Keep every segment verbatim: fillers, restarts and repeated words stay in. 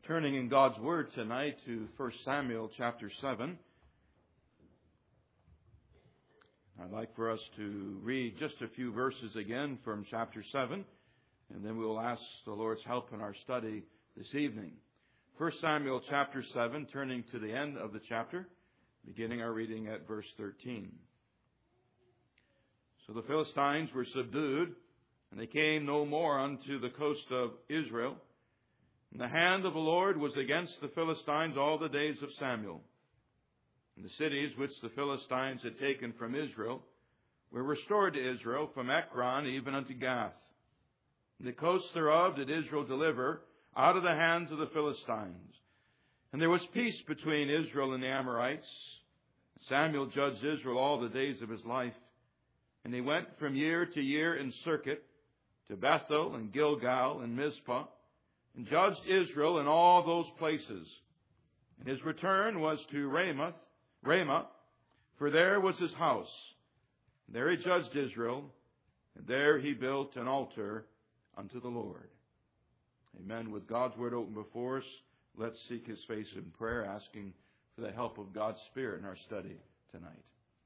Turning in God's Word tonight to First Samuel chapter seven. I'd like for us to read just a few verses again from chapter seven, and then we will ask the Lord's help in our study this evening. First Samuel chapter seven, turning to the end of the chapter, beginning our reading at verse thirteen. So the Philistines were subdued, and they came no more unto the coast of Israel. And the hand of the Lord was against the Philistines all the days of Samuel. And the cities which the Philistines had taken from Israel were restored to Israel from Ekron even unto Gath. And the coasts thereof did Israel deliver out of the hands of the Philistines. And there was peace between Israel and the Amorites. Samuel judged Israel all the days of his life. And he went from year to year in circuit to Bethel and Gilgal and Mizpah, and judged Israel in all those places. And his return was to Ramoth, Ramah, for there was his house. And there he judged Israel, and there he built an altar unto the Lord. Amen. With God's word open before us, let's seek his face in prayer, asking for the help of God's Spirit in our study tonight.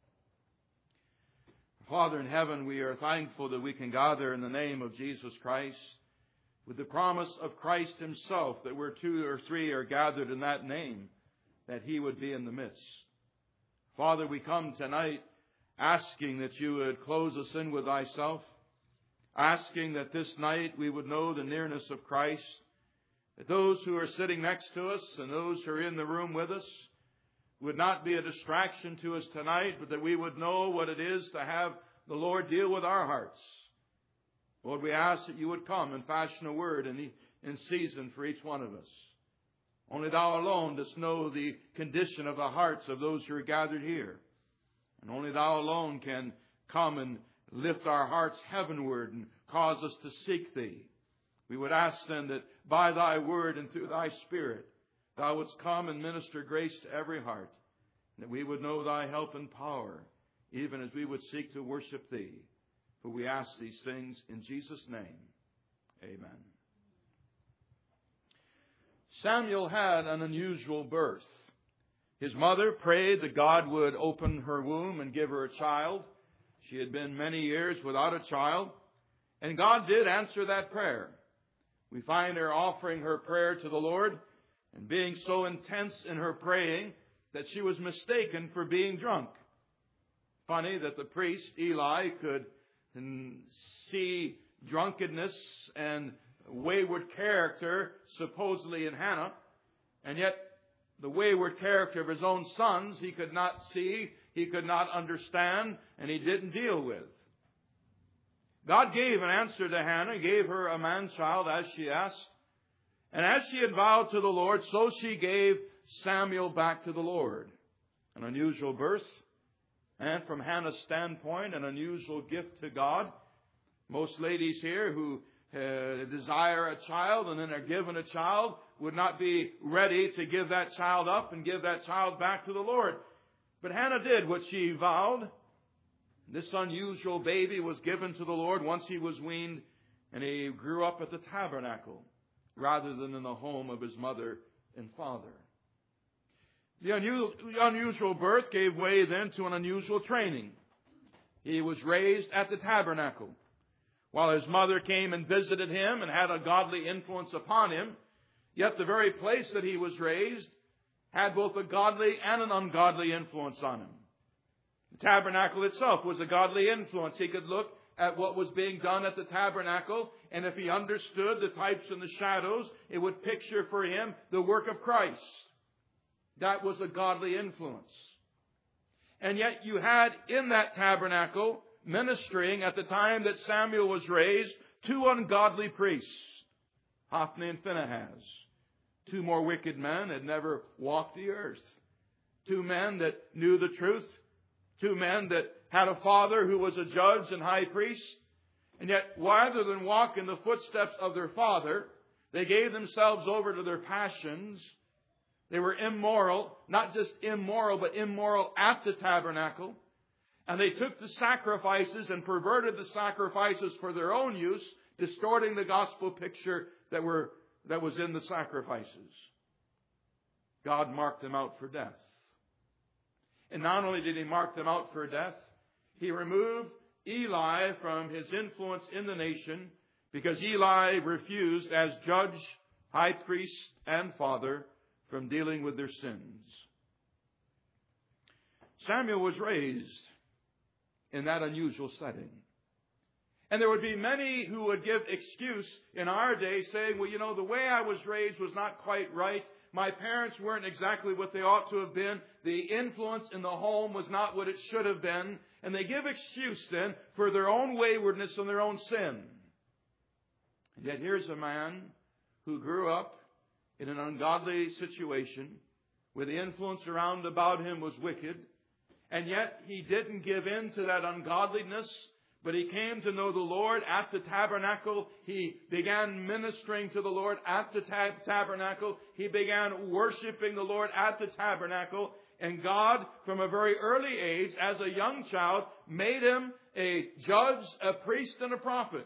Father in heaven, we are thankful that we can gather in the name of Jesus Christ, with the promise of Christ himself, that where two or three are gathered in that name, that he would be in the midst. Father, we come tonight asking that you would close us in with thyself, asking that this night we would know the nearness of Christ, that those who are sitting next to us and those who are in the room with us would not be a distraction to us tonight, but that we would know what it is to have the Lord deal with our hearts. Lord, we ask that you would come and fashion a word in, the, in season for each one of us. Only thou alone dost know the condition of the hearts of those who are gathered here. And only thou alone can come and lift our hearts heavenward and cause us to seek thee. We would ask then that by thy word and through thy Spirit, thou wouldst come and minister grace to every heart, that we would know thy help and power, even as we would seek to worship thee. For we ask these things in Jesus' name. Amen. Samuel had an unusual birth. His mother prayed that God would open her womb and give her a child. She had been many years without a child, and God did answer that prayer. We find her offering her prayer to the Lord and being so intense in her praying that she was mistaken for being drunk. Funny that the priest, Eli, could and see drunkenness and wayward character supposedly in Hannah, and yet the wayward character of his own sons he could not see, he could not understand, and he didn't deal with. God gave an answer to Hannah, gave her a man-child as she asked, and as she had vowed to the Lord, so she gave Samuel back to the Lord. An unusual birth. And from Hannah's standpoint, an unusual gift to God. Most ladies here who uh, desire a child and then are given a child would not be ready to give that child up and give that child back to the Lord. But Hannah did what she vowed. This unusual baby was given to the Lord once he was weaned, and he grew up at the tabernacle rather than in the home of his mother and father. The unusual birth gave way then to an unusual training. He was raised at the tabernacle. While his mother came and visited him and had a godly influence upon him, yet the very place that he was raised had both a godly and an ungodly influence on him. The tabernacle itself was a godly influence. He could look at what was being done at the tabernacle, and if he understood the types and the shadows, it would picture for him the work of Christ. That was a godly influence. And yet you had in that tabernacle, ministering at the time that Samuel was raised, two ungodly priests, Hophni and Phinehas. Two more wicked men had never walked the earth. Two men that knew the truth. Two men that had a father who was a judge and high priest. And yet, rather than walk in the footsteps of their father, they gave themselves over to their passions. They were immoral, not just immoral, but immoral at the tabernacle. And they took the sacrifices and perverted the sacrifices for their own use, distorting the gospel picture that were that was in the sacrifices. God marked them out for death. And not only did he mark them out for death, he removed Eli from his influence in the nation because Eli refused as judge, high priest, and father from dealing with their sins. Samuel was raised in that unusual setting. And there would be many who would give excuse in our day saying, well, you know, the way I was raised was not quite right. My parents weren't exactly what they ought to have been. The influence in the home was not what it should have been. And they give excuse then for their own waywardness and their own sin. And yet here's a man who grew up in an ungodly situation where the influence around about him was wicked. And yet he didn't give in to that ungodliness, but he came to know the Lord at the tabernacle. He began ministering to the Lord at the tab- tabernacle. He began worshiping the Lord at the tabernacle. And God, from a very early age, as a young child, made him a judge, a priest, and a prophet.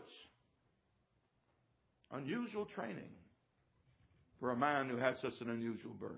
Unusual training for a man who had such an unusual birth.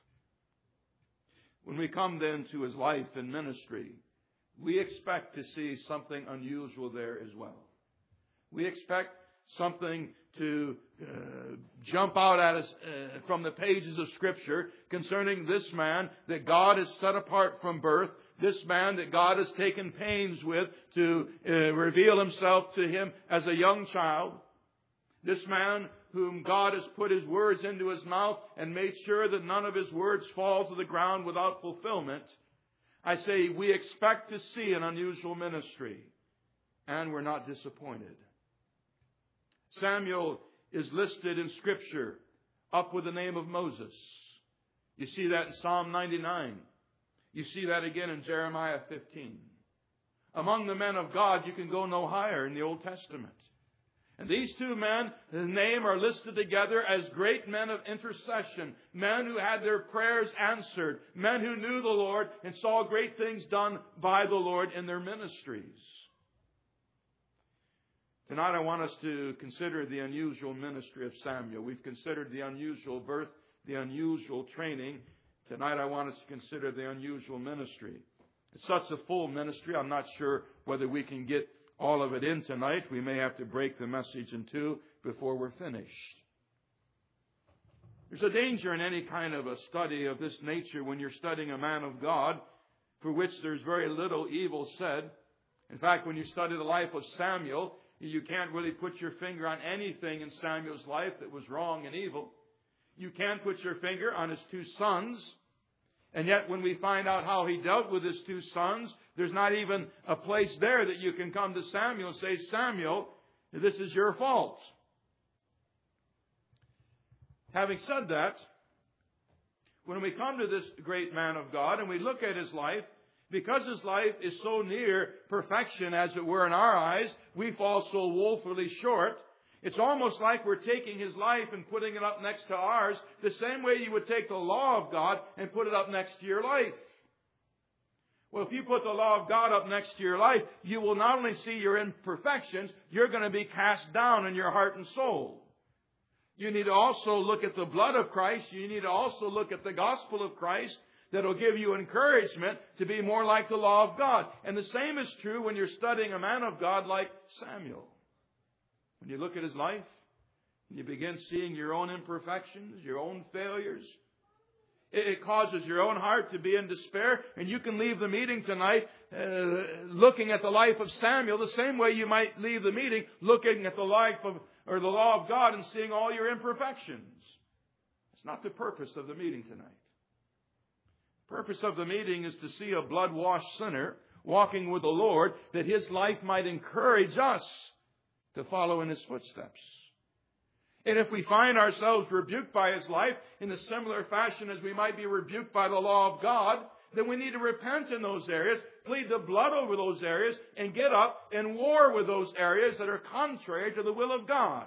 When we come then to his life and ministry, we expect to see something unusual there as well. We expect something to uh, jump out at us uh, from the pages of Scripture concerning this man that God has set apart from birth, this man that God has taken pains with to uh, reveal himself to him as a young child, this man whom God has put his words into his mouth and made sure that none of his words fall to the ground without fulfillment. I say we expect to see an unusual ministry, and we're not disappointed. Samuel is listed in Scripture up with the name of Moses. You see that in Psalm ninety-nine. You see that again in Jeremiah fifteen. Among the men of God, you can go no higher in the Old Testament. And these two men, his name, are listed together as great men of intercession, men who had their prayers answered, men who knew the Lord and saw great things done by the Lord in their ministries. Tonight I want us to consider the unusual ministry of Samuel. We've considered the unusual birth, the unusual training. Tonight I want us to consider the unusual ministry. It's such a full ministry, I'm not sure whether we can get all of it in tonight. We may have to break the message in two before we're finished. There's a danger in any kind of a study of this nature when you're studying a man of God for which there's very little evil said. In fact, when you study the life of Samuel, you can't really put your finger on anything in Samuel's life that was wrong and evil. You can't put your finger on his two sons. And yet when we find out how he dealt with his two sons, there's not even a place there that you can come to Samuel and say, Samuel, this is your fault. Having said that, when we come to this great man of God and we look at his life, because his life is so near perfection, as it were, in our eyes, we fall so woefully short. It's almost like we're taking his life and putting it up next to ours, the same way you would take the law of God and put it up next to your life. Well, if you put the law of God up next to your life, you will not only see your imperfections, you're going to be cast down in your heart and soul. You need to also look at the blood of Christ. You need to also look at the gospel of Christ that will give you encouragement to be more like the law of God. And the same is true when you're studying a man of God like Samuel. When you look at his life, you begin seeing your own imperfections, your own failures. It causes your own heart to be in despair. And you can leave the meeting tonight uh, looking at the life of Samuel the same way you might leave the meeting looking at the life of, or the law of God and seeing all your imperfections. It's not the purpose of the meeting tonight. The purpose of the meeting is to see a blood-washed sinner walking with the Lord, that his life might encourage us to follow in his footsteps. And if we find ourselves rebuked by his life in a similar fashion as we might be rebuked by the law of God, then we need to repent in those areas, plead the blood over those areas, and get up and war with those areas that are contrary to the will of God.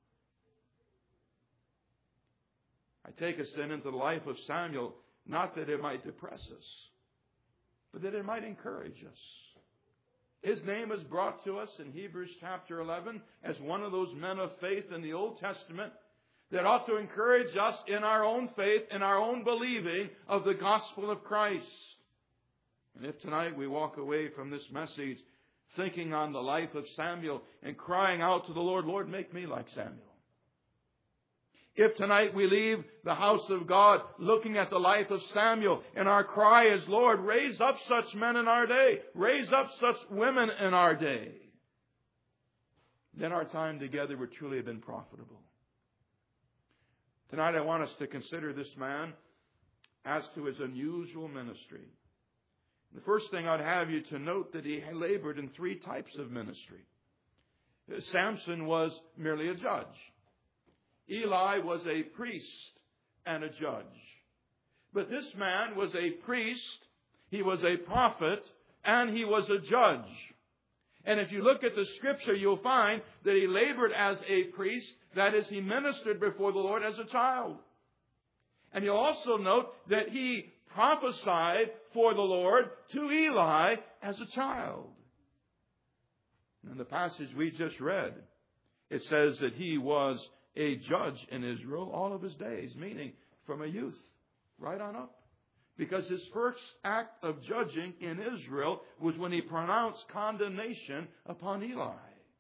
I take us then into the life of Samuel, not that it might depress us, but that it might encourage us. His name is brought to us in Hebrews chapter eleven as one of those men of faith in the Old Testament that ought to encourage us in our own faith, in our own believing of the gospel of Christ. And if tonight we walk away from this message thinking on the life of Samuel and crying out to the Lord, Lord, make me like Samuel. If tonight we leave the house of God looking at the life of Samuel and our cry is, Lord, raise up such men in our day, raise up such women in our day, then our time together would truly have been profitable. Tonight I want us to consider this man as to his unusual ministry. The first thing I'd have you to note that he labored in three types of ministry. Samson was merely a judge. Eli was a priest and a judge. But this man was a priest, he was a prophet, and he was a judge. And if you look at the Scripture, you'll find that he labored as a priest. That is, he ministered before the Lord as a child. And you'll also note that he prophesied for the Lord to Eli as a child. In the passage we just read, it says that he was a judge in Israel all of his days, meaning from a youth right on up. Because his first act of judging in Israel was when he pronounced condemnation upon Eli.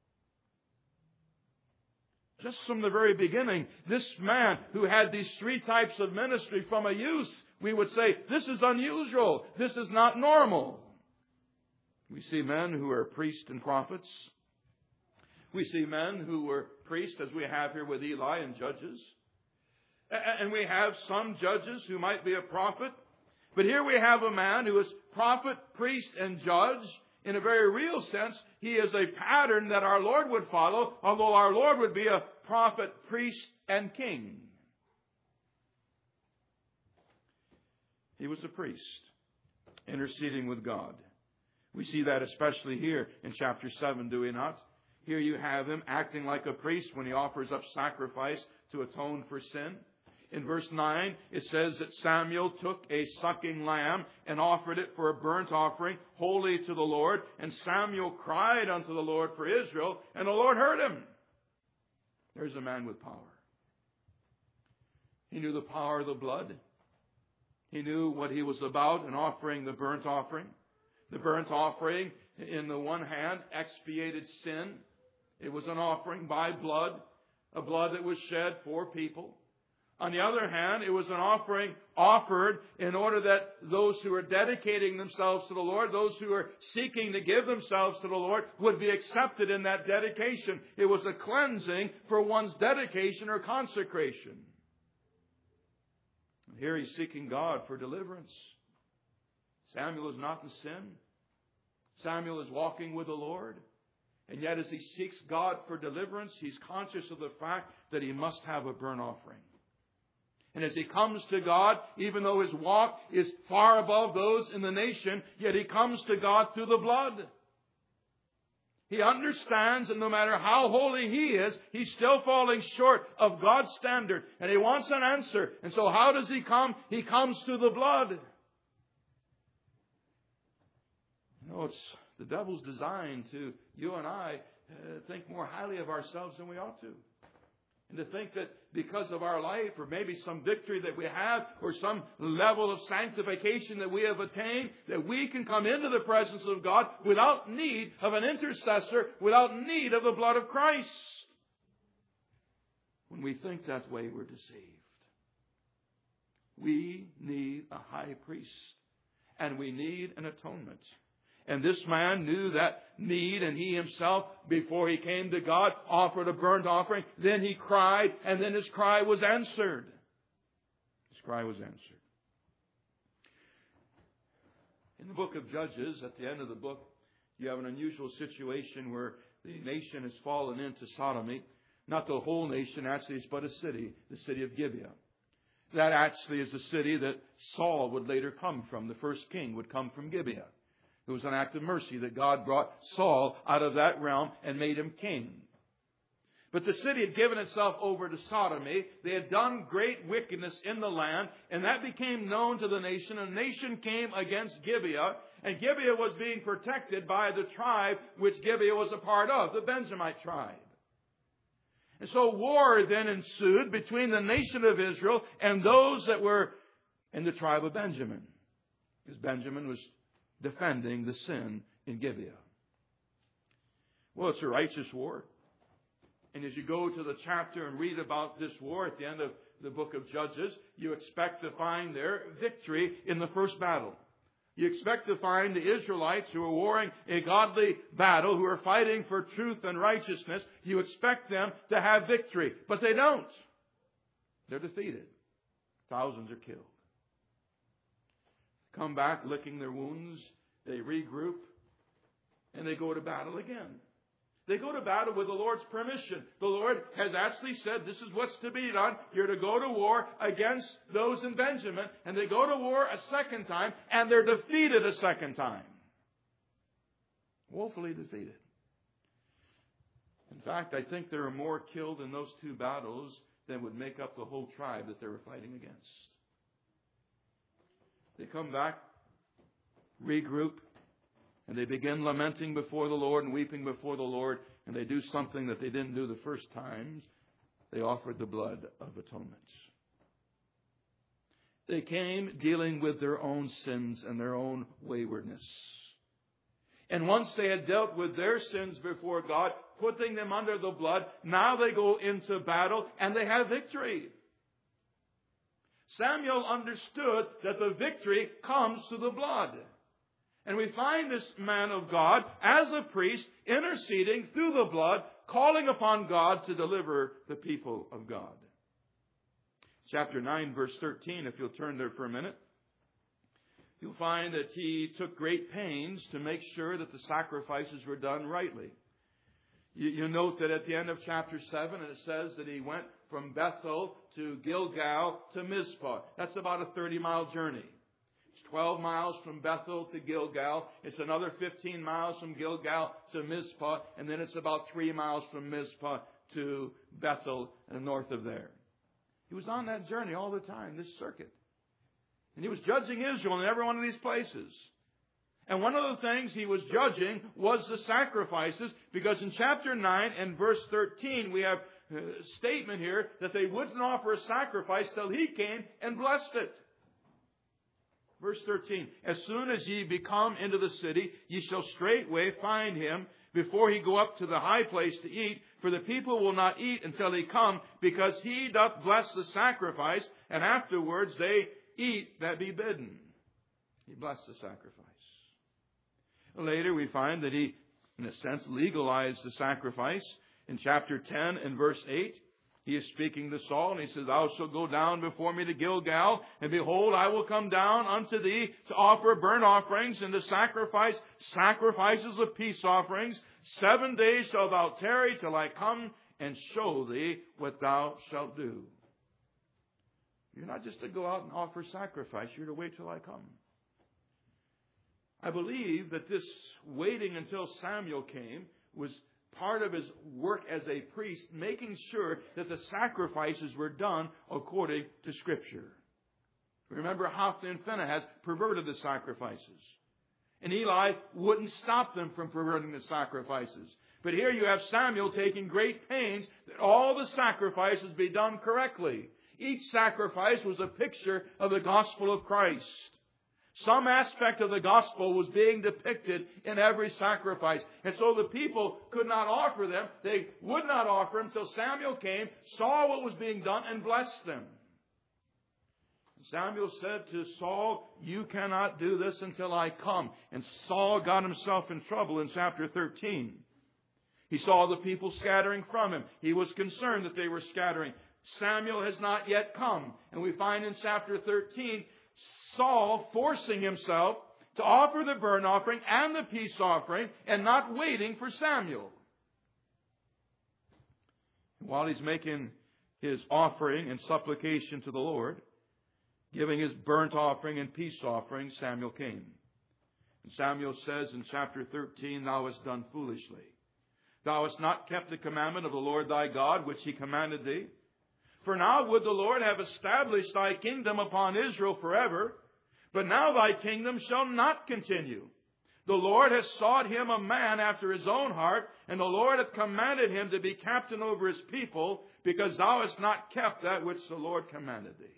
Just from the very beginning, this man who had these three types of ministry from a youth, we would say, this is unusual. This is not normal. We see men who are priests and prophets. We see men who were priests, as we have here with Eli, and judges. And we have some judges who might be a prophet. But here we have a man who is prophet, priest, and judge. In a very real sense, he is a pattern that our Lord would follow, although our Lord would be a prophet, priest, and king. He was a priest, interceding with God. We see that especially here in chapter seven, do we not? Here you have him acting like a priest when he offers up sacrifice to atone for sin. In verse nine, it says that Samuel took a sucking lamb and offered it for a burnt offering, holy to the Lord. And Samuel cried unto the Lord for Israel, and the Lord heard him. There's a man with power. He knew the power of the blood. He knew what he was about in offering the burnt offering. The burnt offering, in the one hand, expiated sin. It was an offering by blood, a blood that was shed for people. On the other hand, it was an offering offered in order that those who are dedicating themselves to the Lord, those who are seeking to give themselves to the Lord, would be accepted in that dedication. It was a cleansing for one's dedication or consecration. Here he's seeking God for deliverance. Samuel is not in sin. Samuel is walking with the Lord. And yet as he seeks God for deliverance, he's conscious of the fact that he must have a burnt offering. And as he comes to God, even though his walk is far above those in the nation, yet he comes to God through the blood. He understands that no matter how holy he is, he's still falling short of God's standard. And he wants an answer. And so how does he come? He comes through the blood. You know, it's the devil's design to you and I uh, think more highly of ourselves than we ought to. And to think that because of our life, or maybe some victory that we have, or some level of sanctification that we have attained, that we can come into the presence of God without need of an intercessor, without need of the blood of Christ. When we think that way, we're deceived. We need a high priest, and we need an atonement. And this man knew that need, and he himself, before he came to God, offered a burnt offering. Then he cried, and then his cry was answered. His cry was answered. In the book of Judges, at the end of the book, you have an unusual situation where the nation has fallen into sodomy. Not the whole nation, actually, it's but a city, the city of Gibeah. That actually is the city that Saul would later come from. The first king would come from Gibeah. It was an act of mercy that God brought Saul out of that realm and made him king. But the city had given itself over to sodomy. They had done great wickedness in the land, and that became known to the nation. And the nation came against Gibeah, and Gibeah was being protected by the tribe which Gibeah was a part of, the Benjamite tribe. And so war then ensued between the nation of Israel and those that were in the tribe of Benjamin, because Benjamin was defending the sin in Gibeah. Well, it's a righteous war. And as you go to the chapter and read about this war at the end of the book of Judges, you expect to find their victory in the first battle. You expect to find the Israelites who are warring a godly battle, who are fighting for truth and righteousness. You expect them to have victory, but they don't. They're defeated. Thousands are killed. Come back licking their wounds. They regroup, and they go to battle again. They go to battle with the Lord's permission. The Lord has actually said, this is what's to be done. You're to go to war against those in Benjamin. And they go to war a second time, and they're defeated a second time. Woefully defeated. In fact, I think there are more killed in those two battles than would make up the whole tribe that they were fighting against. They come back, regroup, and they begin lamenting before the Lord and weeping before the Lord. And they do something that they didn't do the first times. They offered the blood of atonement. They came dealing with their own sins and their own waywardness. And once they had dealt with their sins before God, putting them under the blood, now they go into battle and they have victory. Samuel understood that the victory comes through the blood. And we find this man of God as a priest interceding through the blood, calling upon God to deliver the people of God. Chapter nine, verse thirteen, if you'll turn there for a minute, you'll find that he took great pains to make sure that the sacrifices were done rightly. You, you note that at the end of chapter seven, it says that he went from Bethel to Gilgal to Mizpah. That's about a thirty-mile journey. twelve miles from Bethel to Gilgal. It's another fifteen miles from Gilgal to Mizpah. And then it's about three miles from Mizpah to Bethel and north of there. He was on that journey all the time, this circuit. And he was judging Israel in every one of these places. And one of the things he was judging was the sacrifices, because in chapter nine and verse thirteen, we have a statement here that they wouldn't offer a sacrifice till he came and blessed it. Verse thirteen, as soon as ye be come into the city, ye shall straightway find him before he go up to the high place to eat, for the people will not eat until he come, because he doth bless the sacrifice, and afterwards they eat that be bidden. He blessed the sacrifice. Later we find that he, in a sense, legalized the sacrifice. In chapter ten and verse eight, he is speaking to Saul, and he says, thou shalt go down before me to Gilgal, and behold, I will come down unto thee to offer burnt offerings and to sacrifice sacrifices of peace offerings. Seven days shalt thou tarry till I come and show thee what thou shalt do. You're not just to go out and offer sacrifice, you're to wait till I come. I believe that this waiting until Samuel came was part of his work as a priest, making sure that the sacrifices were done according to Scripture. Remember, Hophni and Phinehas perverted the sacrifices. And Eli wouldn't stop them from perverting the sacrifices. But here you have Samuel taking great pains that all the sacrifices be done correctly. Each sacrifice was a picture of the gospel of Christ. Some aspect of the gospel was being depicted in every sacrifice. And so the people could not offer them. They would not offer them until Samuel came, saw what was being done, and blessed them. Samuel said to Saul, you cannot do this until I come. And Saul got himself in trouble in chapter thirteen. He saw the people scattering from him. He was concerned that they were scattering. Samuel has not yet come. And we find in chapter thirteen, Saul forcing himself to offer the burnt offering and the peace offering and not waiting for Samuel. While he's making his offering and supplication to the Lord, giving his burnt offering and peace offering, Samuel came. And Samuel says in chapter thirteen, thou hast done foolishly. Thou hast not kept the commandment of the Lord thy God, which he commanded thee. For now would the Lord have established thy kingdom upon Israel forever, but now thy kingdom shall not continue. The Lord has sought him a man after his own heart, and the Lord hath commanded him to be captain over his people, because thou hast not kept that which the Lord commanded thee.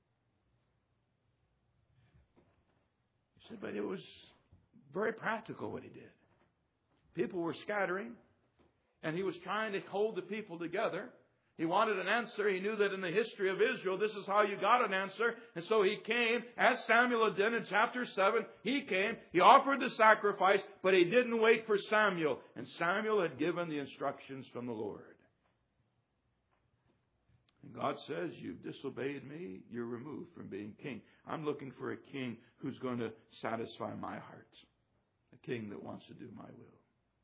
He said, but it was very practical what he did. People were scattering, and he was trying to hold the people together. He wanted an answer. He knew that in the history of Israel, this is how you got an answer. And so he came, as Samuel did in chapter seven. He came, he offered the sacrifice, but he didn't wait for Samuel. And Samuel had given the instructions from the Lord. And God says, you've disobeyed me, you're removed from being king. I'm looking for a king who's going to satisfy my heart. A king that wants to do my will.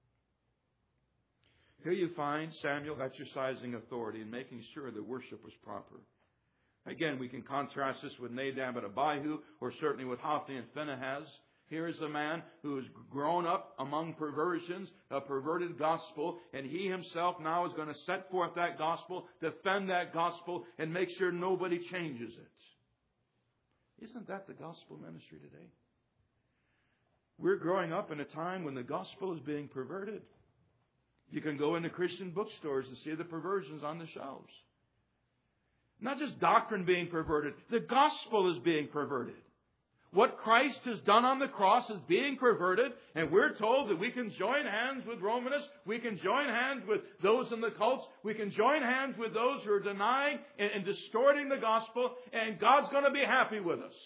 Here you find Samuel exercising authority and making sure that worship was proper. Again, we can contrast this with Nadab and Abihu, or certainly with Hophni and Phinehas. Here is a man who has grown up among perversions, a perverted gospel, and he himself now is going to set forth that gospel, defend that gospel, and make sure nobody changes it. Isn't that the gospel ministry today? We're growing up in a time when the gospel is being perverted. You can go into Christian bookstores and see the perversions on the shelves. Not just doctrine being perverted. The gospel is being perverted. What Christ has done on the cross is being perverted, and we're told that we can join hands with Romanists, we can join hands with those in the cults, we can join hands with those who are denying and, and distorting the gospel, and God's going to be happy with us.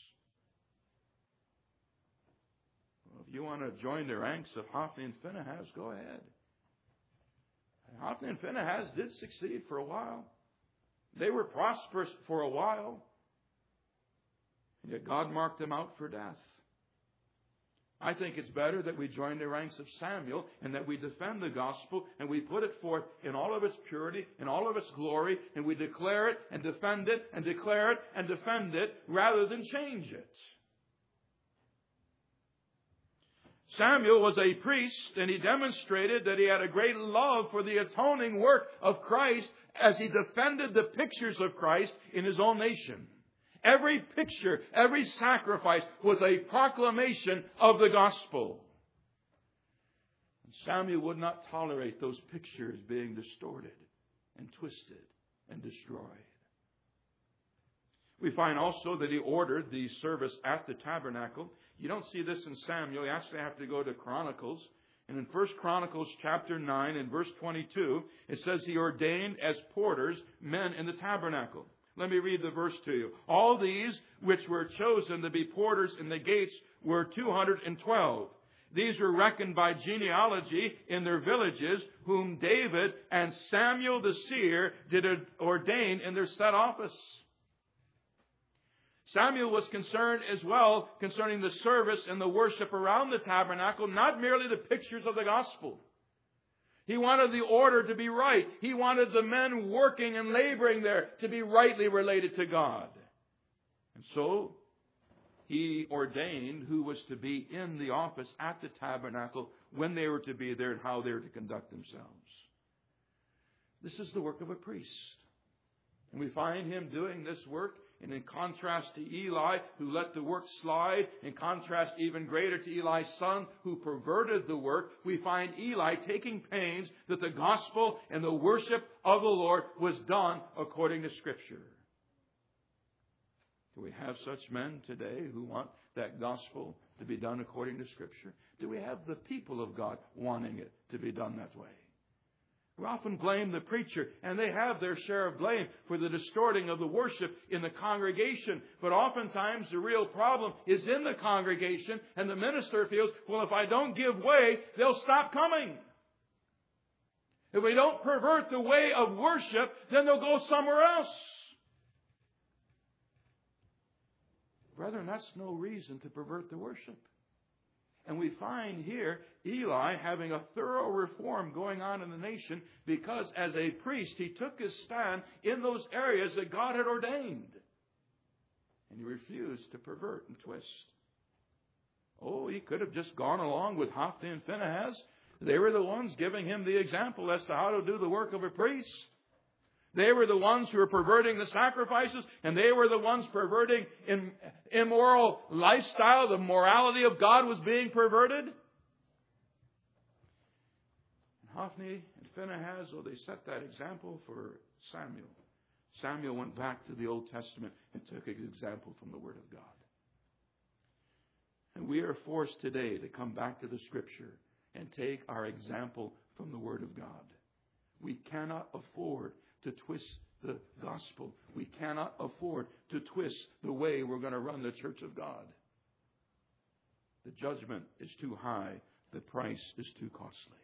Well, if you want to join the ranks of Hophni and Phinehas, go ahead. Hophni and Phinehas did succeed for a while. They were prosperous for a while. And yet God marked them out for death. I think it's better that we join the ranks of Samuel and that we defend the gospel and we put it forth in all of its purity, in all of its glory, and we declare it and defend it and declare it and defend it rather than change it. Samuel was a priest, and he demonstrated that he had a great love for the atoning work of Christ as he defended the pictures of Christ in his own nation. Every picture, every sacrifice was a proclamation of the gospel. And Samuel would not tolerate those pictures being distorted and twisted and destroyed. We find also that he ordered the service at the tabernacle. You don't see this in Samuel. You actually have to go to Chronicles. And in First Chronicles chapter nine and verse twenty-two, it says he ordained as porters men in the tabernacle. Let me read the verse to you. All these which were chosen to be porters in the gates were two hundred twelve. These were reckoned by genealogy in their villages, whom David and Samuel the seer did ordain in their set office. Samuel was concerned as well concerning the service and the worship around the tabernacle, not merely the pictures of the gospel. He wanted the order to be right. He wanted the men working and laboring there to be rightly related to God. And so he ordained who was to be in the office at the tabernacle, when they were to be there, and how they were to conduct themselves. This is the work of a priest. And we find him doing this work. And in contrast to Eli, who let the work slide, in contrast even greater to Eli's son, who perverted the work, we find Eli taking pains that the gospel and the worship of the Lord was done according to Scripture. Do we have such men today who want that gospel to be done according to Scripture? Do we have the people of God wanting it to be done that way? We often blame the preacher, and they have their share of blame for the distorting of the worship in the congregation. But oftentimes the real problem is in the congregation, and the minister feels, well, if I don't give way, they'll stop coming. If we don't pervert the way of worship, then they'll go somewhere else. Brethren, that's no reason to pervert the worship. And we find here Eli having a thorough reform going on in the nation, because as a priest he took his stand in those areas that God had ordained. And he refused to pervert and twist. Oh, he could have just gone along with Hophni and Phinehas. They were the ones giving him the example as to how to do the work of a priest. They were the ones who were perverting the sacrifices, and they were the ones perverting in immoral lifestyle. The morality of God was being perverted. And Hophni and Phinehas, well, they set that example for Samuel. Samuel went back to the Old Testament and took an example from the Word of God. And we are forced today to come back to the Scripture and take our example from the Word of God. We cannot afford to twist the gospel. We cannot afford to twist the way we're going to run the church of God. The judgment is too high. The price is too costly.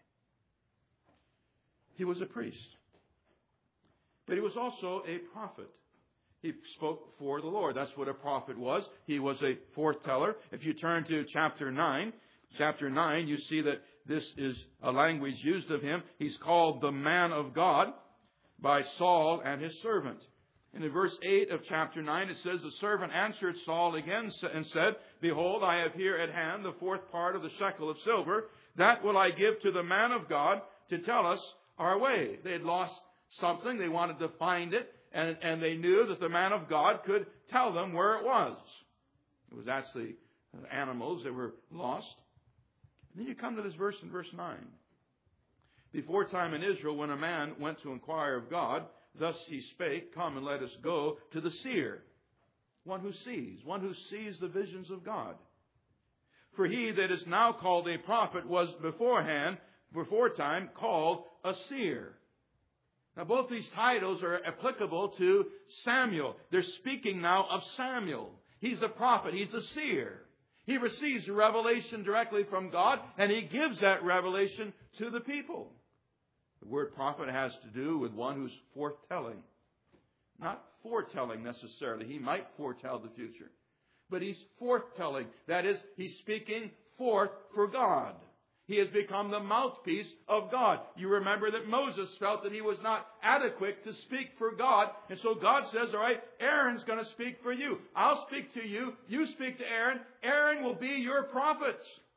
He was a priest, but he was also a prophet. He spoke for the Lord. That's what a prophet was. He was a foreteller. If you turn to chapter nine, chapter nine, you see that this is a language used of him. He's called the man of God by Saul and his servant. And in verse eight of chapter nine, it says, the servant answered Saul again and said, behold, I have here at hand the fourth part of the shekel of silver. That will I give to the man of God to tell us our way. They had lost something. They wanted to find it. And, and they knew that the man of God could tell them where it was. It was actually animals that were lost. And then you come to this verse in verse nine. Before time in Israel, when a man went to inquire of God, thus he spake, come and let us go to the seer. One who sees, one who sees the visions of God. For he that is now called a prophet was beforehand, before time, called a seer. Now, both these titles are applicable to Samuel. They're speaking now of Samuel. He's a prophet. He's a seer. He receives revelation directly from God, and he gives that revelation to the people. The word prophet has to do with one who's foretelling. Not foretelling necessarily. He might foretell the future. But he's foretelling. That is, he's speaking forth for God. He has become the mouthpiece of God. You remember that Moses felt that he was not adequate to speak for God. And so God says, all right, Aaron's going to speak for you. I'll speak to you. You speak to Aaron. Aaron will be your prophet.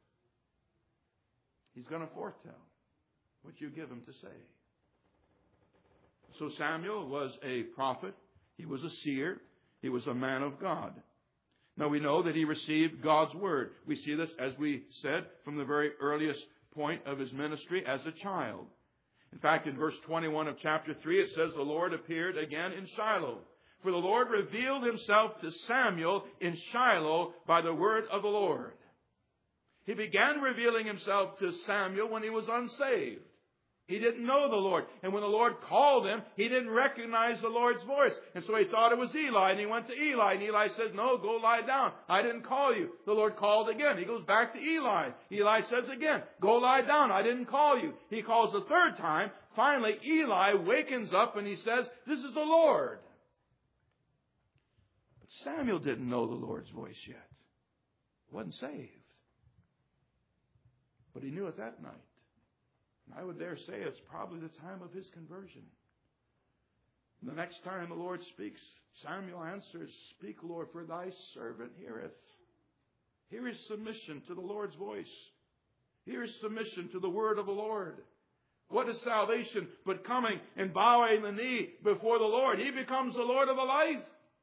He's going to foretell what you give him to say. So Samuel was a prophet. He was a seer. He was a man of God. Now we know that he received God's word. We see this, as we said, from the very earliest point of his ministry as a child. In fact, in verse twenty-one of chapter three, it says, the Lord appeared again in Shiloh. For the Lord revealed himself to Samuel in Shiloh by the word of the Lord. He began revealing himself to Samuel when he was unsaved. He didn't know the Lord. And when the Lord called him, he didn't recognize the Lord's voice. And so he thought it was Eli. And he went to Eli. And Eli says, no, go lie down. I didn't call you. The Lord called again. He goes back to Eli. Eli says again, go lie down. I didn't call you. He calls the third time. Finally, Eli wakens up and he says, this is the Lord. But Samuel didn't know the Lord's voice yet. He wasn't saved. But he knew it that night. And I would dare say it's probably the time of his conversion. And the next time the Lord speaks, Samuel answers, speak, Lord, for thy servant heareth. Here is submission to the Lord's voice. Here is submission to the word of the Lord. What is salvation but coming and bowing the knee before the Lord? He becomes the Lord of the life.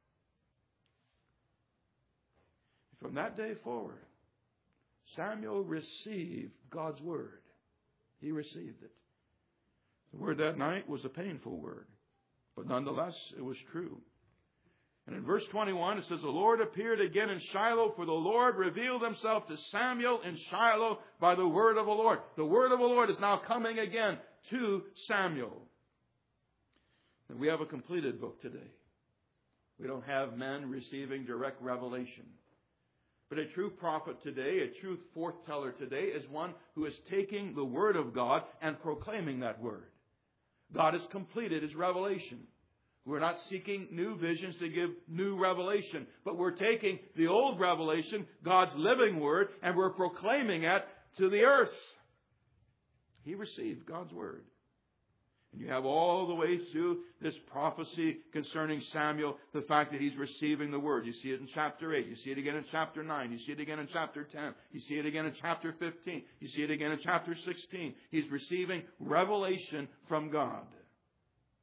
From that day forward, Samuel received God's word. He received it. The word that night was a painful word, but nonetheless, it was true. And in verse twenty-one, it says, the Lord appeared again in Shiloh, for the Lord revealed himself to Samuel in Shiloh by the word of the Lord. The word of the Lord is now coming again to Samuel. And we have a completed book today. We don't have men receiving direct revelation. But a true prophet today, a true foreteller today, is one who is taking the word of God and proclaiming that word. God has completed his revelation. We're not seeking new visions to give new revelation, but we're taking the old revelation, God's living word, and we're proclaiming it to the earth. He received God's word. And you have all the way through this prophecy concerning Samuel, the fact that he's receiving the word. You see it in chapter eight. You see it again in chapter nine. You see it again in chapter ten. You see it again in chapter fifteen. You see it again in chapter sixteen. He's receiving revelation from God.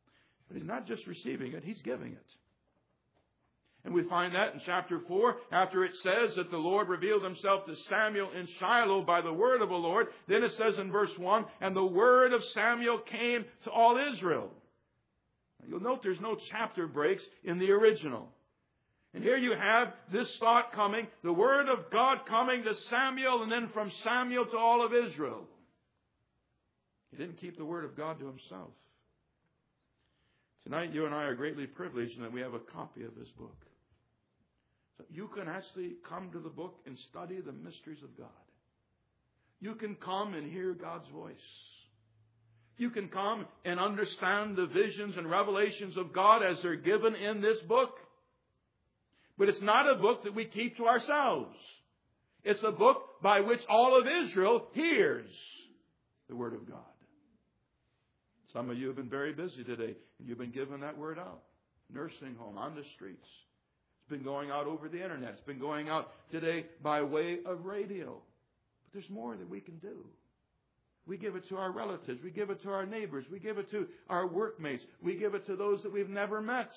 But he's not just receiving it, he's giving it. And we find that in chapter four, after it says that the Lord revealed himself to Samuel in Shiloh by the word of the Lord. Then it says in verse one, and the word of Samuel came to all Israel. Now, you'll note there's no chapter breaks in the original. And here you have this thought coming, the word of God coming to Samuel, and then from Samuel to all of Israel. He didn't keep the word of God to himself. Tonight, you and I are greatly privileged in that we have a copy of this book. So you can actually come to the book and study the mysteries of God. You can come and hear God's voice. You can come and understand the visions and revelations of God as they're given in this book. But it's not a book that we keep to ourselves. It's a book by which all of Israel hears the word of God. Some of you have been very busy today, and you've been giving that word out. Nursing home, on the streets. It's been going out over the internet. It's been going out today by way of radio. But there's more that we can do. We give it to our relatives. We give it to our neighbors. We give it to our workmates. We give it to those that we've never met.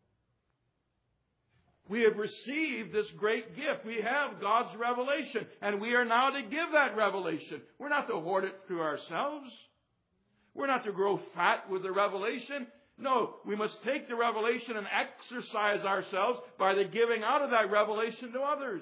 We have received this great gift. We have God's revelation, and we are now to give that revelation. We're not to hoard it to ourselves. We're not to grow fat with the revelation. No, we must take the revelation and exercise ourselves by the giving out of that revelation to others.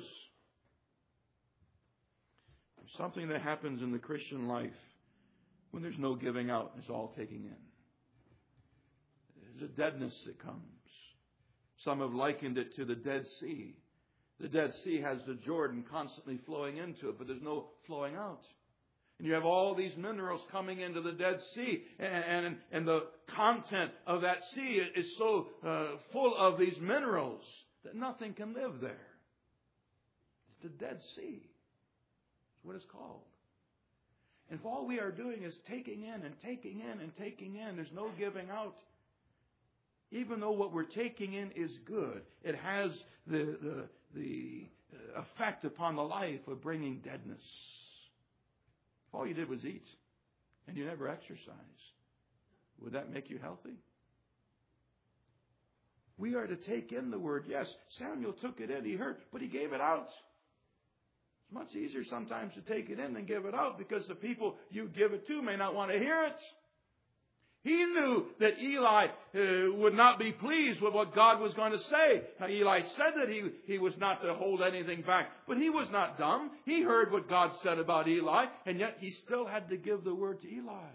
There's something that happens in the Christian life when there's no giving out. It's all taking in. There's a deadness that comes. Some have likened it to the Dead Sea. The Dead Sea has the Jordan constantly flowing into it, but there's no flowing out. And you have all these minerals coming into the Dead Sea. And, and, and the content of that sea is so uh, full of these minerals that nothing can live there. It's the Dead Sea. That's what it's called. And if all we are doing is taking in and taking in and taking in, there's no giving out. Even though what we're taking in is good, it has the, the, the effect upon the life of bringing deadness. All you did was eat, and you never exercised, would that make you healthy? We are to take in the word. Yes, Samuel took it in. He heard, but he gave it out. It's much easier sometimes to take it in than give it out because the people you give it to may not want to hear it. He knew that Eli uh, would not be pleased with what God was going to say. Now, Eli said that he, he was not to hold anything back, but he was not dumb. He heard what God said about Eli, and yet he still had to give the word to Eli.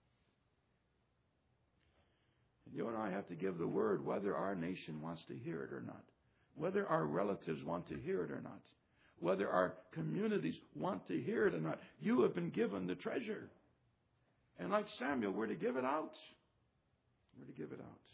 And you and I have to give the word whether our nation wants to hear it or not, whether our relatives want to hear it or not, whether our communities want to hear it or not. You have been given the treasure. And like Samuel, we're to give it out. We're to give it out.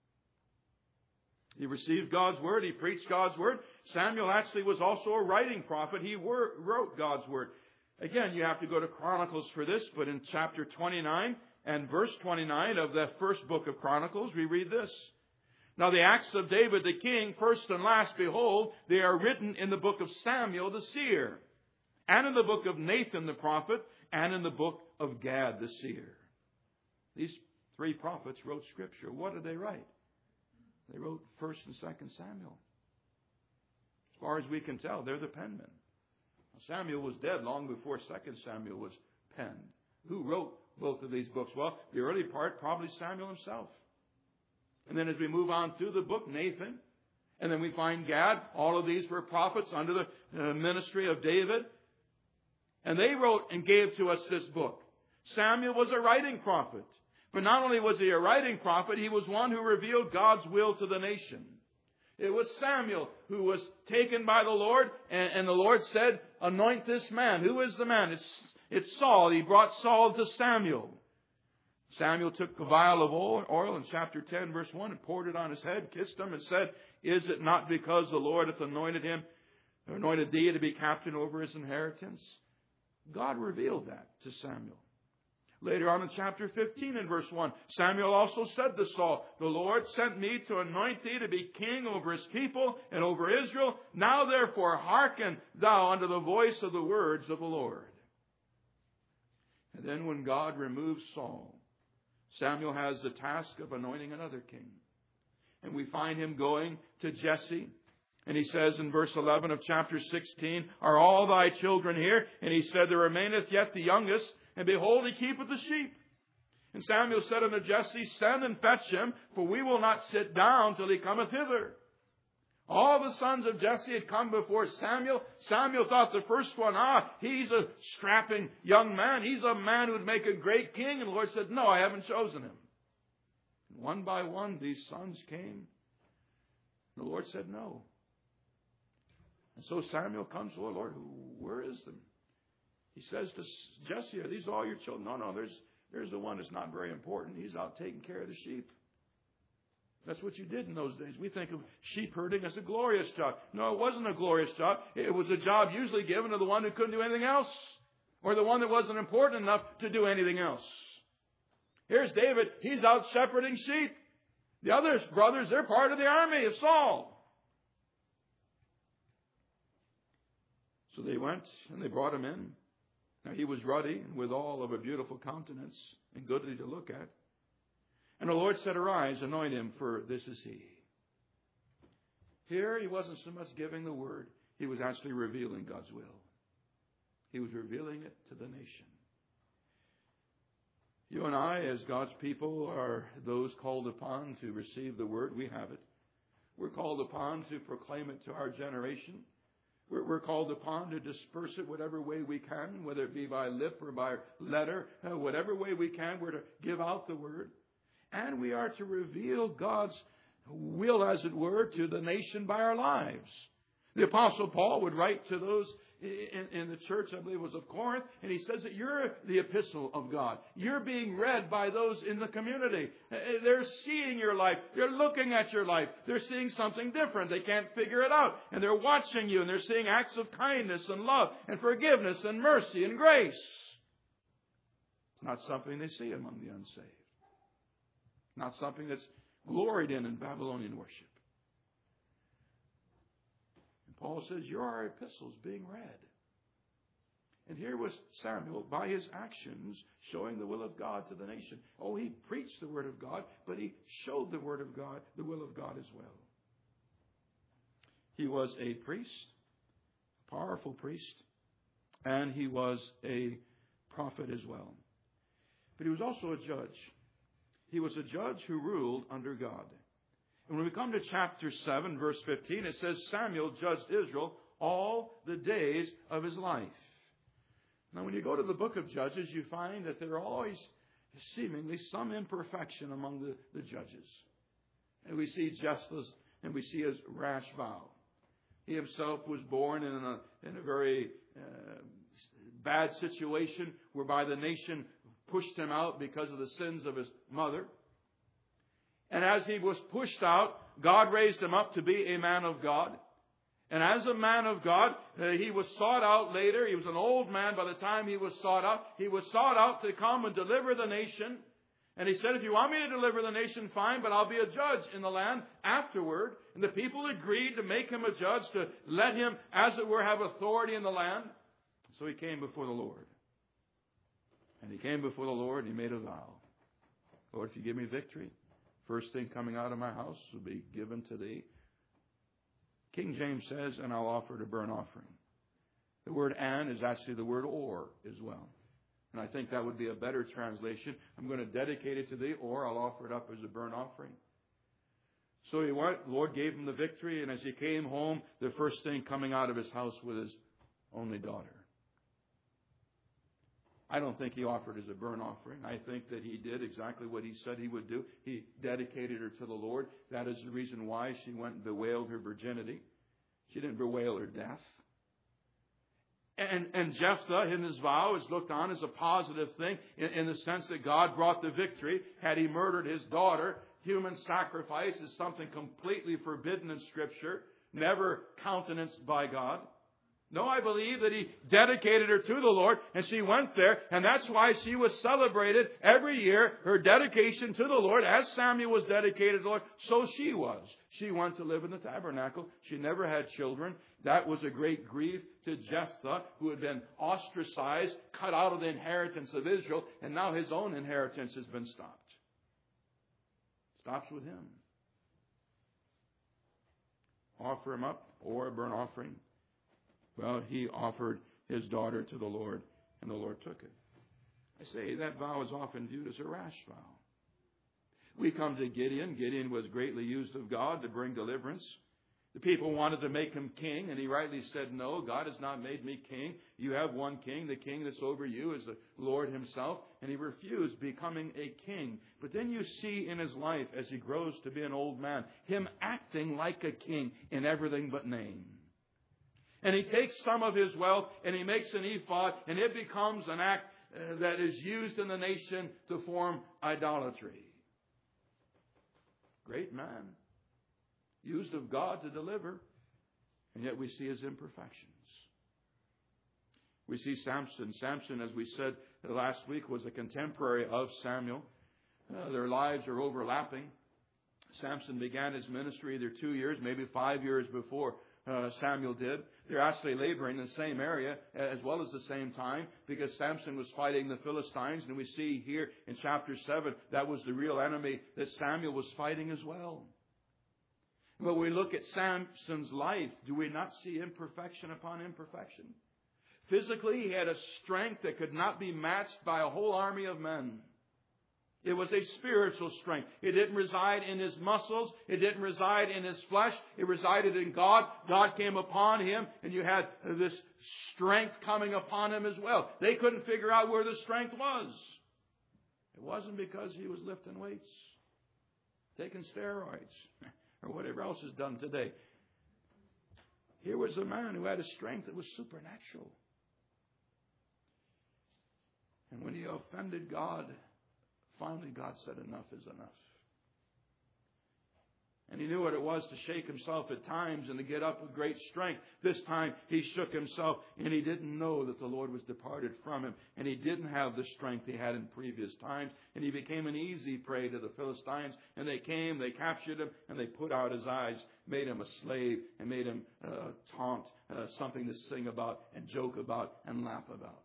He received God's word. He preached God's word. Samuel actually was also a writing prophet. He wor- wrote God's word. Again, you have to go to Chronicles for this, but in chapter twenty-nine and verse twenty-nine of the first book of Chronicles, we read this. Now the acts of David the king, first and last, behold, they are written in the book of Samuel the seer, and in the book of Nathan the prophet, and in the book of Gad the seer. These three prophets wrote Scripture. What did they write? They wrote First and Second Samuel. As far as we can tell, they're the penmen. Samuel was dead long before Second Samuel was penned. Who wrote both of these books? Well, the early part, probably Samuel himself. And then as we move on through the book, Nathan. And then we find Gad. All of these were prophets under the uh, ministry of David. And they wrote and gave to us this book. Samuel was a writing prophet. But not only was he a writing prophet, he was one who revealed God's will to the nation. It was Samuel who was taken by the Lord, and, and the Lord said, anoint this man. Who is the man? It's, it's Saul. He brought Saul to Samuel. Samuel took a vial of oil in chapter ten, verse one, and poured it on his head, kissed him, and said, is it not because the Lord hath anointed him, anointed thee to be captain over his inheritance? God revealed that to Samuel. Later on in chapter fifteen and verse one, Samuel also said to Saul, the Lord sent me to anoint thee to be king over his people and over Israel. Now therefore hearken thou unto the voice of the words of the Lord. And then when God removed Saul, Samuel has the task of anointing another king. And we find him going to Jesse. And he says in verse eleven of chapter sixteen, "Are all thy children here?" And he said, "There remaineth yet the youngest, and behold, he keepeth the sheep." And Samuel said unto Jesse, "Send and fetch him, for we will not sit down till he cometh hither." All the sons of Jesse had come before Samuel. Samuel thought the first one, ah, he's a strapping young man. He's a man who would make a great king. And the Lord said, "No, I haven't chosen him." And one by one, these sons came. The Lord said, "No." And so Samuel comes to the Lord. "Where is them?" He says to Jesse, "Are these all your children?" "No, no, there's, there's the one that's not very important. He's out taking care of the sheep." That's what you did in those days. We think of sheep herding as a glorious job. No, it wasn't a glorious job. It was a job usually given to the one who couldn't do anything else, or the one that wasn't important enough to do anything else. Here's David. He's out shepherding sheep. The other brothers, they're part of the army of Saul. So they went and they brought him in. Now he was ruddy and withal of a beautiful countenance and goodly to look at. And the Lord said, "Arise, anoint him, for this is he." Here he wasn't so much giving the word. He was actually revealing God's will. He was revealing it to the nation. You and I, as God's people, are those called upon to receive the word. We have it. We're called upon to proclaim it to our generation. We're, we're called upon to disperse it whatever way we can, whether it be by lip or by letter. Uh, whatever way we can, we're to give out the word. And we are to reveal God's will, as it were, to the nation by our lives. The Apostle Paul would write to those in, in the church, I believe it was of Corinth, and he says that you're the epistle of God. You're being read by those in the community. They're seeing your life. They're looking at your life. They're seeing something different. They can't figure it out. And they're watching you, and they're seeing acts of kindness and love and forgiveness and mercy and grace. It's not something they see among the unsaved. Not something that's gloried in in Babylonian worship. And Paul says, you're our epistles being read. And here was Samuel, by his actions, showing the will of God to the nation. Oh, he preached the word of God, but he showed the word of God, the will of God as well. He was a priest, a powerful priest, and he was a prophet as well. But he was also a judge. He was a judge who ruled under God. And when we come to chapter seven, verse fifteen, it says, Samuel judged Israel all the days of his life. Now, when you go to the book of Judges, you find that there are always seemingly some imperfection among the, the judges. And we see Jephthah's, and we see his rash vow. He himself was born in a, in a very uh, bad situation whereby the nation pushed him out because of the sins of his mother. And as he was pushed out, God raised him up to be a man of God. And as a man of God, uh, he was sought out later. He was an old man by the time he was sought out. He was sought out to come and deliver the nation. And he said, if you want me to deliver the nation, fine, but I'll be a judge in the land afterward. And the people agreed to make him a judge, to let him, as it were, have authority in the land. So he came before the Lord. And he came before the Lord and he made a vow. Lord, if you give me victory, first thing coming out of my house will be given to thee. King James says, and I'll offer it a burnt offering. The word and is actually the word or as well. And I think that would be a better translation. I'm going to dedicate it to thee, or I'll offer it up as a burnt offering. So he went, the Lord gave him the victory, and as he came home, the first thing coming out of his house was his only daughter. I don't think he offered as a burnt offering. I think that he did exactly what he said he would do. He dedicated her to the Lord. That is the reason why she went and bewailed her virginity. She didn't bewail her death. And, and Jephthah, in his vow, is looked on as a positive thing in, in the sense that God brought the victory. Had he murdered his daughter, human sacrifice is something completely forbidden in Scripture, never countenanced by God. No, I believe that he dedicated her to the Lord, and she went there, and that's why she was celebrated every year, her dedication to the Lord. As Samuel was dedicated to the Lord, so she was. She went to live in the tabernacle. She never had children. That was a great grief to Jephthah, who had been ostracized, cut out of the inheritance of Israel, and now his own inheritance has been stopped. Stops with him. Offer him up or a burnt offering. Well, he offered his daughter to the Lord, and the Lord took it. I say that vow is often viewed as a rash vow. We come to Gideon. Gideon was greatly used of God to bring deliverance. The people wanted to make him king, and he rightly said, no, God has not made me king. You have one king. The king that's over you is the Lord himself. And he refused becoming a king. But then you see in his life, as he grows to be an old man, him acting like a king in everything but name. And he takes some of his wealth and he makes an ephod, and it becomes an act uh, that is used in the nation to form idolatry. Great man. Used of God to deliver. And yet we see his imperfections. We see Samson. Samson, as we said last week, was a contemporary of Samuel. Uh, their lives are overlapping. Samson began his ministry either two years, maybe five years before uh, Samuel did. They're actually laboring in the same area as well as the same time, because Samson was fighting the Philistines. And we see here in chapter seven, that was the real enemy that Samuel was fighting as well. But when we look at Samson's life, do we not see imperfection upon imperfection? Physically, he had a strength that could not be matched by a whole army of men. It was a spiritual strength. It didn't reside in his muscles. It didn't reside in his flesh. It resided in God. God came upon him, and you had this strength coming upon him as well. They couldn't figure out where the strength was. It wasn't because he was lifting weights, taking steroids, or whatever else is done today. Here was a man who had a strength that was supernatural. And when he offended God, finally God said enough is enough. And he knew what it was to shake himself at times and to get up with great strength. This time he shook himself, and he didn't know that the Lord was departed from him. And he didn't have the strength he had in previous times. And he became an easy prey to the Philistines. And they came, they captured him, and they put out his eyes, made him a slave, and made him uh, taunt, uh, something to sing about and joke about and laugh about.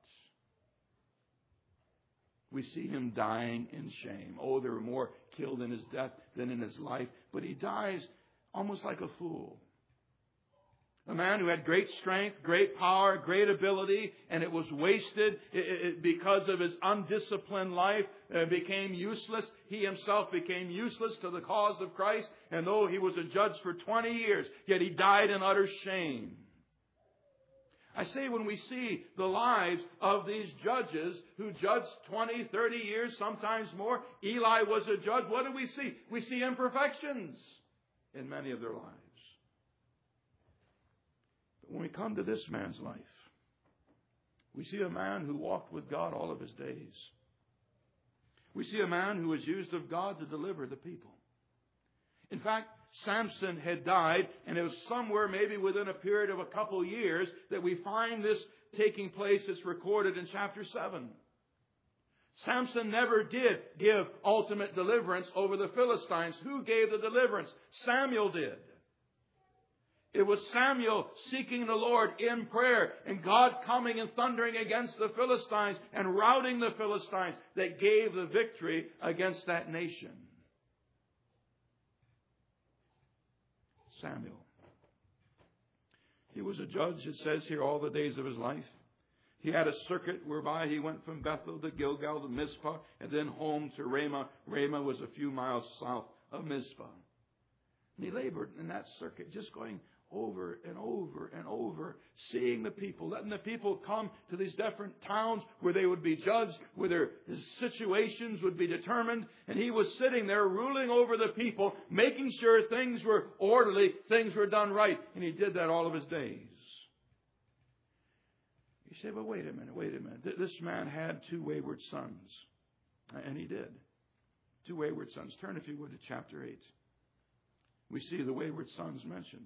We see him dying in shame. Oh, there were more killed in his death than in his life. But he dies almost like a fool. A man who had great strength, great power, great ability, and it was wasted it, it, because of his undisciplined life, uh, became useless. He himself became useless to the cause of Christ. And though he was a judge for twenty years, yet he died in utter shame. I say when we see the lives of these judges who judged twenty, thirty years, sometimes more. Eli was a judge. What do we see? We see imperfections in many of their lives. But when we come to this man's life, we see a man who walked with God all of his days. We see a man who was used of God to deliver the people. In fact, Samson had died, and it was somewhere maybe within a period of a couple years that we find this taking place. It's recorded in chapter seven. Samson never did give ultimate deliverance over the Philistines. Who gave the deliverance? Samuel did. It was Samuel seeking the Lord in prayer, and God coming and thundering against the Philistines and routing the Philistines that gave the victory against that nation. Samuel. He was a judge, it says here, all the days of his life. He had a circuit whereby he went from Bethel to Gilgal to Mizpah and then home to Ramah. Ramah was a few miles south of Mizpah. And he labored in that circuit, just going over and over and over, seeing the people, letting the people come to these different towns where they would be judged, where their situations would be determined. And he was sitting there ruling over the people, making sure things were orderly, things were done right. And he did that all of his days. You say, but wait a minute, wait a minute. This man had two wayward sons. And he did. Two wayward sons. Turn, if you would, to chapter eight. We see the wayward sons mentioned.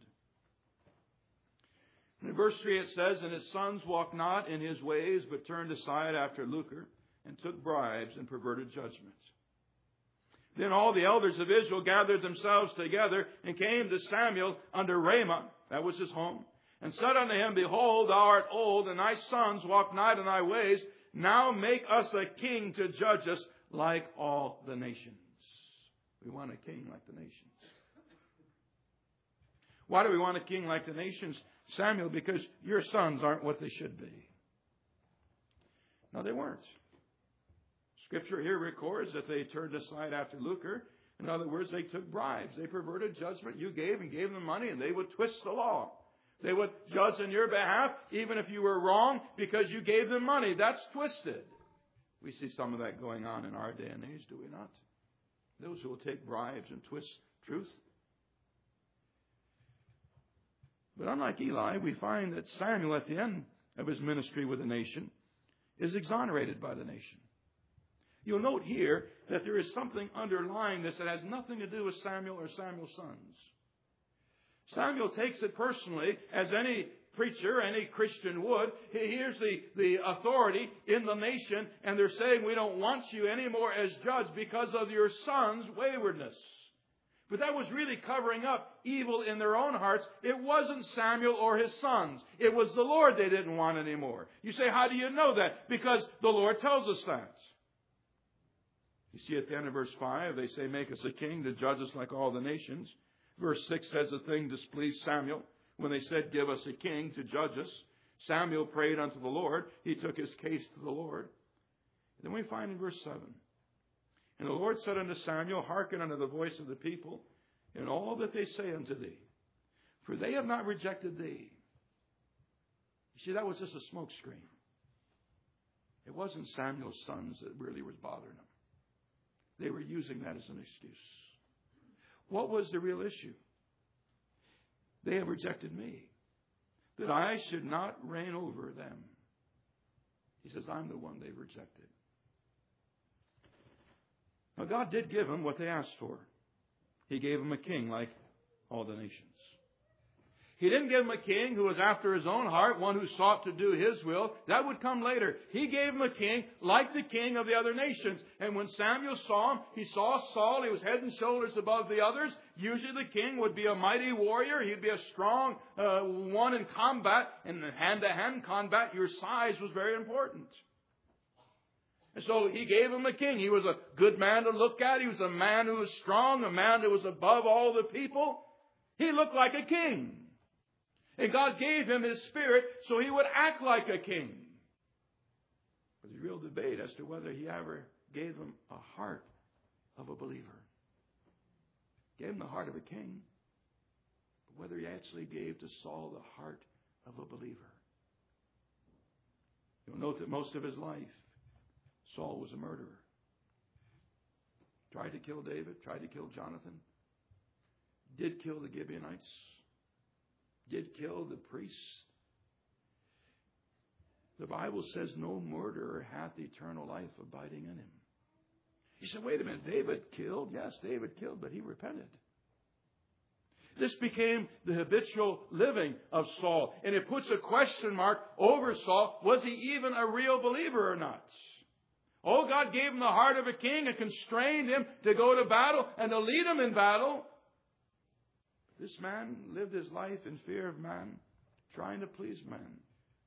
In verse three it says, and his sons walked not in his ways, but turned aside after lucre, and took bribes and perverted judgment. Then all the elders of Israel gathered themselves together and came to Samuel under Ramah, that was his home, and said unto him, behold, thou art old, and thy sons walk not in thy ways. Now make us a king to judge us like all the nations. We want a king like the nations. Why do we want a king like the nations, Samuel? Because your sons aren't what they should be. No, they weren't. Scripture here records that they turned aside after lucre. In other words, they took bribes. They perverted judgment you gave and gave them money, and they would twist the law. They would judge on your behalf, even if you were wrong, because you gave them money. That's twisted. We see some of that going on in our day and age, do we not? Those who will take bribes and twist truth. But unlike Eli, we find that Samuel, at the end of his ministry with the nation, is exonerated by the nation. You'll note here that there is something underlying this that has nothing to do with Samuel or Samuel's sons. Samuel takes it personally, as any preacher, any Christian would. Here's the, the authority in the nation, and they're saying, we don't want you anymore as judge because of your son's waywardness. But that was really covering up evil in their own hearts. It wasn't Samuel or his sons. It was the Lord they didn't want anymore. You say, how do you know that? Because the Lord tells us that. You see at the end of verse five, they say, make us a king to judge us like all the nations. Verse six says the thing displeased Samuel when they said, give us a king to judge us. Samuel prayed unto the Lord. He took his case to the Lord. Then we find in verse seven, and the Lord said unto Samuel, hearken unto the voice of the people in all that they say unto thee, for they have not rejected thee. You see, that was just a smokescreen. It wasn't Samuel's sons that really was bothering them. They were using that as an excuse. What was the real issue? They have rejected me, that I should not reign over them. He says, I'm the one they've rejected. Now, God did give them what they asked for. He gave them a king like all the nations. He didn't give them a king who was after his own heart, one who sought to do his will. That would come later. He gave him a king like the king of the other nations. And when Samuel saw him, he saw Saul. He was head and shoulders above the others. Usually the king would be a mighty warrior. He'd be a strong uh, one in combat. And in hand-to-hand combat, your size was very important. And so he gave him a king. He was a good man to look at. He was a man who was strong, a man that was above all the people. He looked like a king. And God gave him his spirit so he would act like a king. But there's real debate as to whether he ever gave him a heart of a believer. Gave him the heart of a king, but whether he actually gave to Saul the heart of a believer. You'll note that most of his life, Saul was a murderer. Tried to kill David, tried to kill Jonathan, did kill the Gibeonites, did kill the priests. The Bible says no murderer hath eternal life abiding in him. He said, wait a minute, David killed? Yes, David killed, but he repented. This became the habitual living of Saul. And it puts a question mark over Saul. Was he even a real believer or not? Oh, God gave him the heart of a king and constrained him to go to battle and to lead him in battle. This man lived his life in fear of man, trying to please man.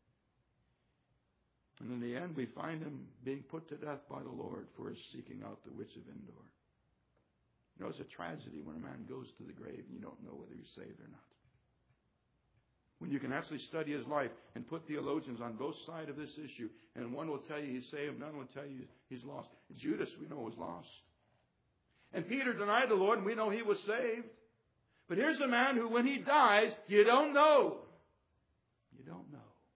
And in the end, we find him being put to death by the Lord for his seeking out the witch of Endor. You know, it's a tragedy when a man goes to the grave and you don't know whether he's saved or not. When you can actually study his life and put theologians on both sides of this issue, and one will tell you he's saved, none will tell you he's lost. Judas, we know, was lost. And Peter denied the Lord, and we know he was saved. But here's a man who, when he dies, you don't know. You don't know.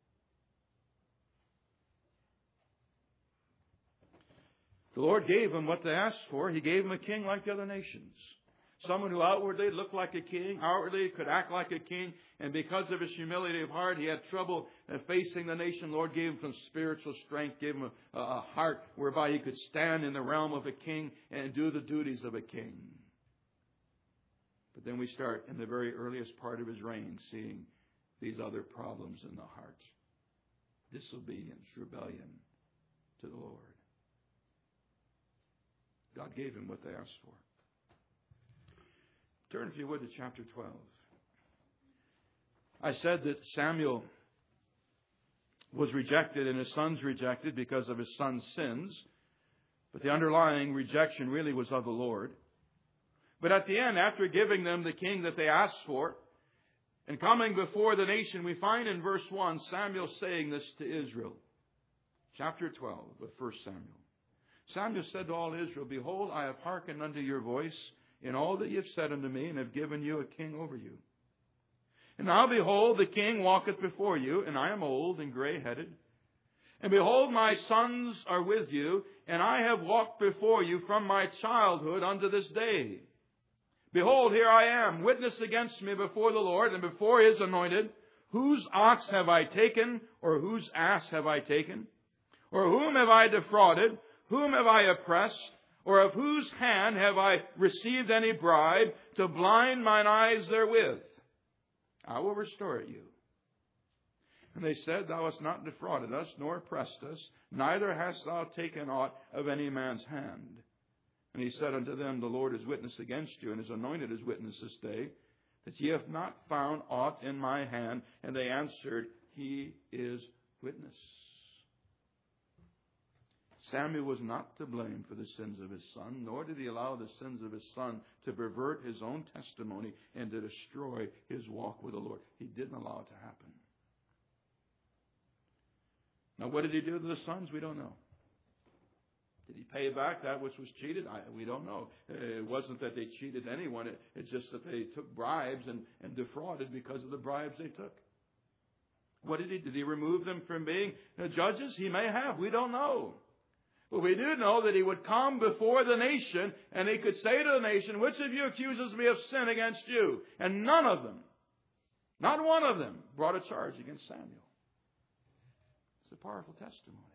The Lord gave him what they asked for. He gave him a king like the other nations. Someone who outwardly looked like a king, outwardly could act like a king. And because of his humility of heart, he had trouble facing the nation. The Lord gave him some spiritual strength, gave him a, a heart whereby he could stand in the realm of a king and do the duties of a king. But then we start in the very earliest part of his reign seeing these other problems in the heart. Disobedience, rebellion to the Lord. God gave him what they asked for. Turn, if you would, to chapter twelve. I said that Samuel was rejected and his sons rejected because of his sons' sins. But the underlying rejection really was of the Lord. But at the end, after giving them the king that they asked for, and coming before the nation, we find in verse one, Samuel saying this to Israel. Chapter twelve of First Samuel. Samuel said to all Israel, Behold, I have hearkened unto your voice in all that ye have said unto me, and have given you a king over you. And now behold, the king walketh before you, and I am old and gray-headed. And behold, my sons are with you, and I have walked before you from my childhood unto this day. Behold, here I am, witness against me before the Lord and before His anointed. Whose ox have I taken, or whose ass have I taken? Or whom have I defrauded? Whom have I oppressed? Or of whose hand have I received any bribe to blind mine eyes therewith? I will restore it you. And they said, Thou hast not defrauded us, nor oppressed us, neither hast thou taken aught of any man's hand. And he said unto them, The Lord is witness against you, and is anointed as witness this day, that ye have not found aught in my hand. And they answered, He is witness. Samuel was not to blame for the sins of his son, nor did he allow the sins of his son to pervert his own testimony and to destroy his walk with the Lord. He didn't allow it to happen. Now, what did he do to the sons? We don't know. Did he pay back that which was cheated? I, we don't know. It wasn't that they cheated anyone. It, it's just that they took bribes and, and defrauded because of the bribes they took. What did he do? Did he remove them from being judges? He may have. We don't know. But we do know that he would come before the nation and he could say to the nation, Which of you accuses me of sin against you? And none of them, not one of them, brought a charge against Samuel. It's a powerful testimony.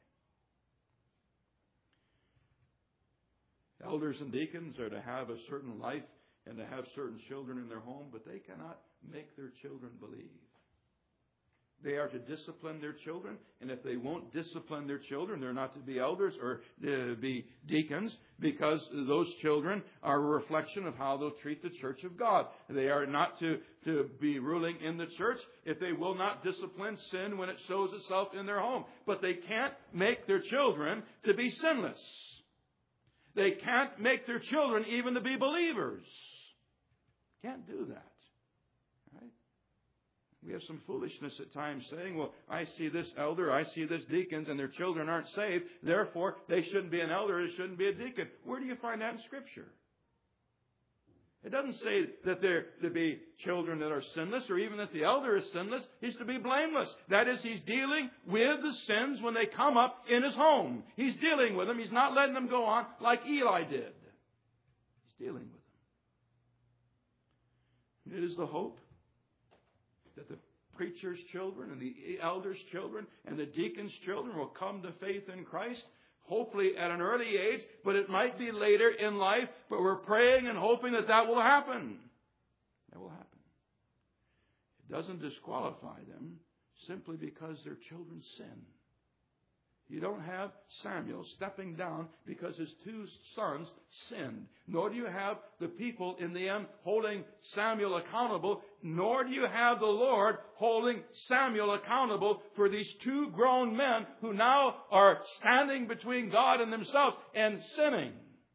Elders and deacons are to have a certain life and to have certain children in their home, but they cannot make their children believe. They are to discipline their children, and if they won't discipline their children, they're not to be elders or to be deacons, because those children are a reflection of how they'll treat the church of God. They are not to, to be ruling in the church if they will not discipline sin when it shows itself in their home. But they can't make their children to be sinless. They can't make their children even to be believers. Can't do that. Right? We have some foolishness at times saying, well, I see this elder, I see this deacons, and their children aren't saved. Therefore, they shouldn't be an elder, they shouldn't be a deacon. Where do you find that in Scripture? It doesn't say that they're to be children that are sinless, or even that the elder is sinless. He's to be blameless. That is, he's dealing with the sins when they come up in his home. He's dealing with them. He's not letting them go on like Eli did. He's dealing with them. It is the hope that the preacher's children and the elder's children and the deacon's children will come to faith in Christ. Hopefully at an early age, but it might be later in life. But we're praying and hoping that that will happen. That will happen. It doesn't disqualify them simply because their children sin. You don't have Samuel stepping down because his two sons sinned. Nor do you have the people in the end holding Samuel accountable. Nor do you have the Lord holding Samuel accountable for these two grown men who now are standing between God and themselves and sinning.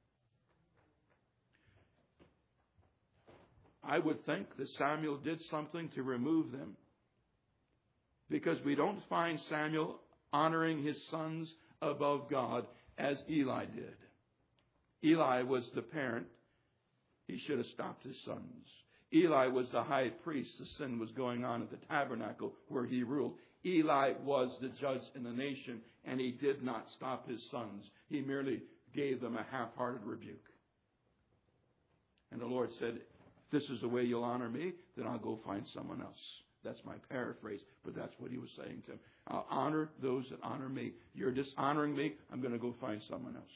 I would think that Samuel did something to remove them, because we don't find Samuel honoring his sons above God as Eli did. Eli was the parent. He should have stopped his sons. Eli was the high priest. The sin was going on at the tabernacle where he ruled. Eli was the judge in the nation, and he did not stop his sons. He merely gave them a half-hearted rebuke. And the Lord said, this is the way you'll honor me, then I'll go find someone else. That's my paraphrase, but that's what he was saying to him. I'll honor those that honor me. You're dishonoring me, I'm going to go find someone else.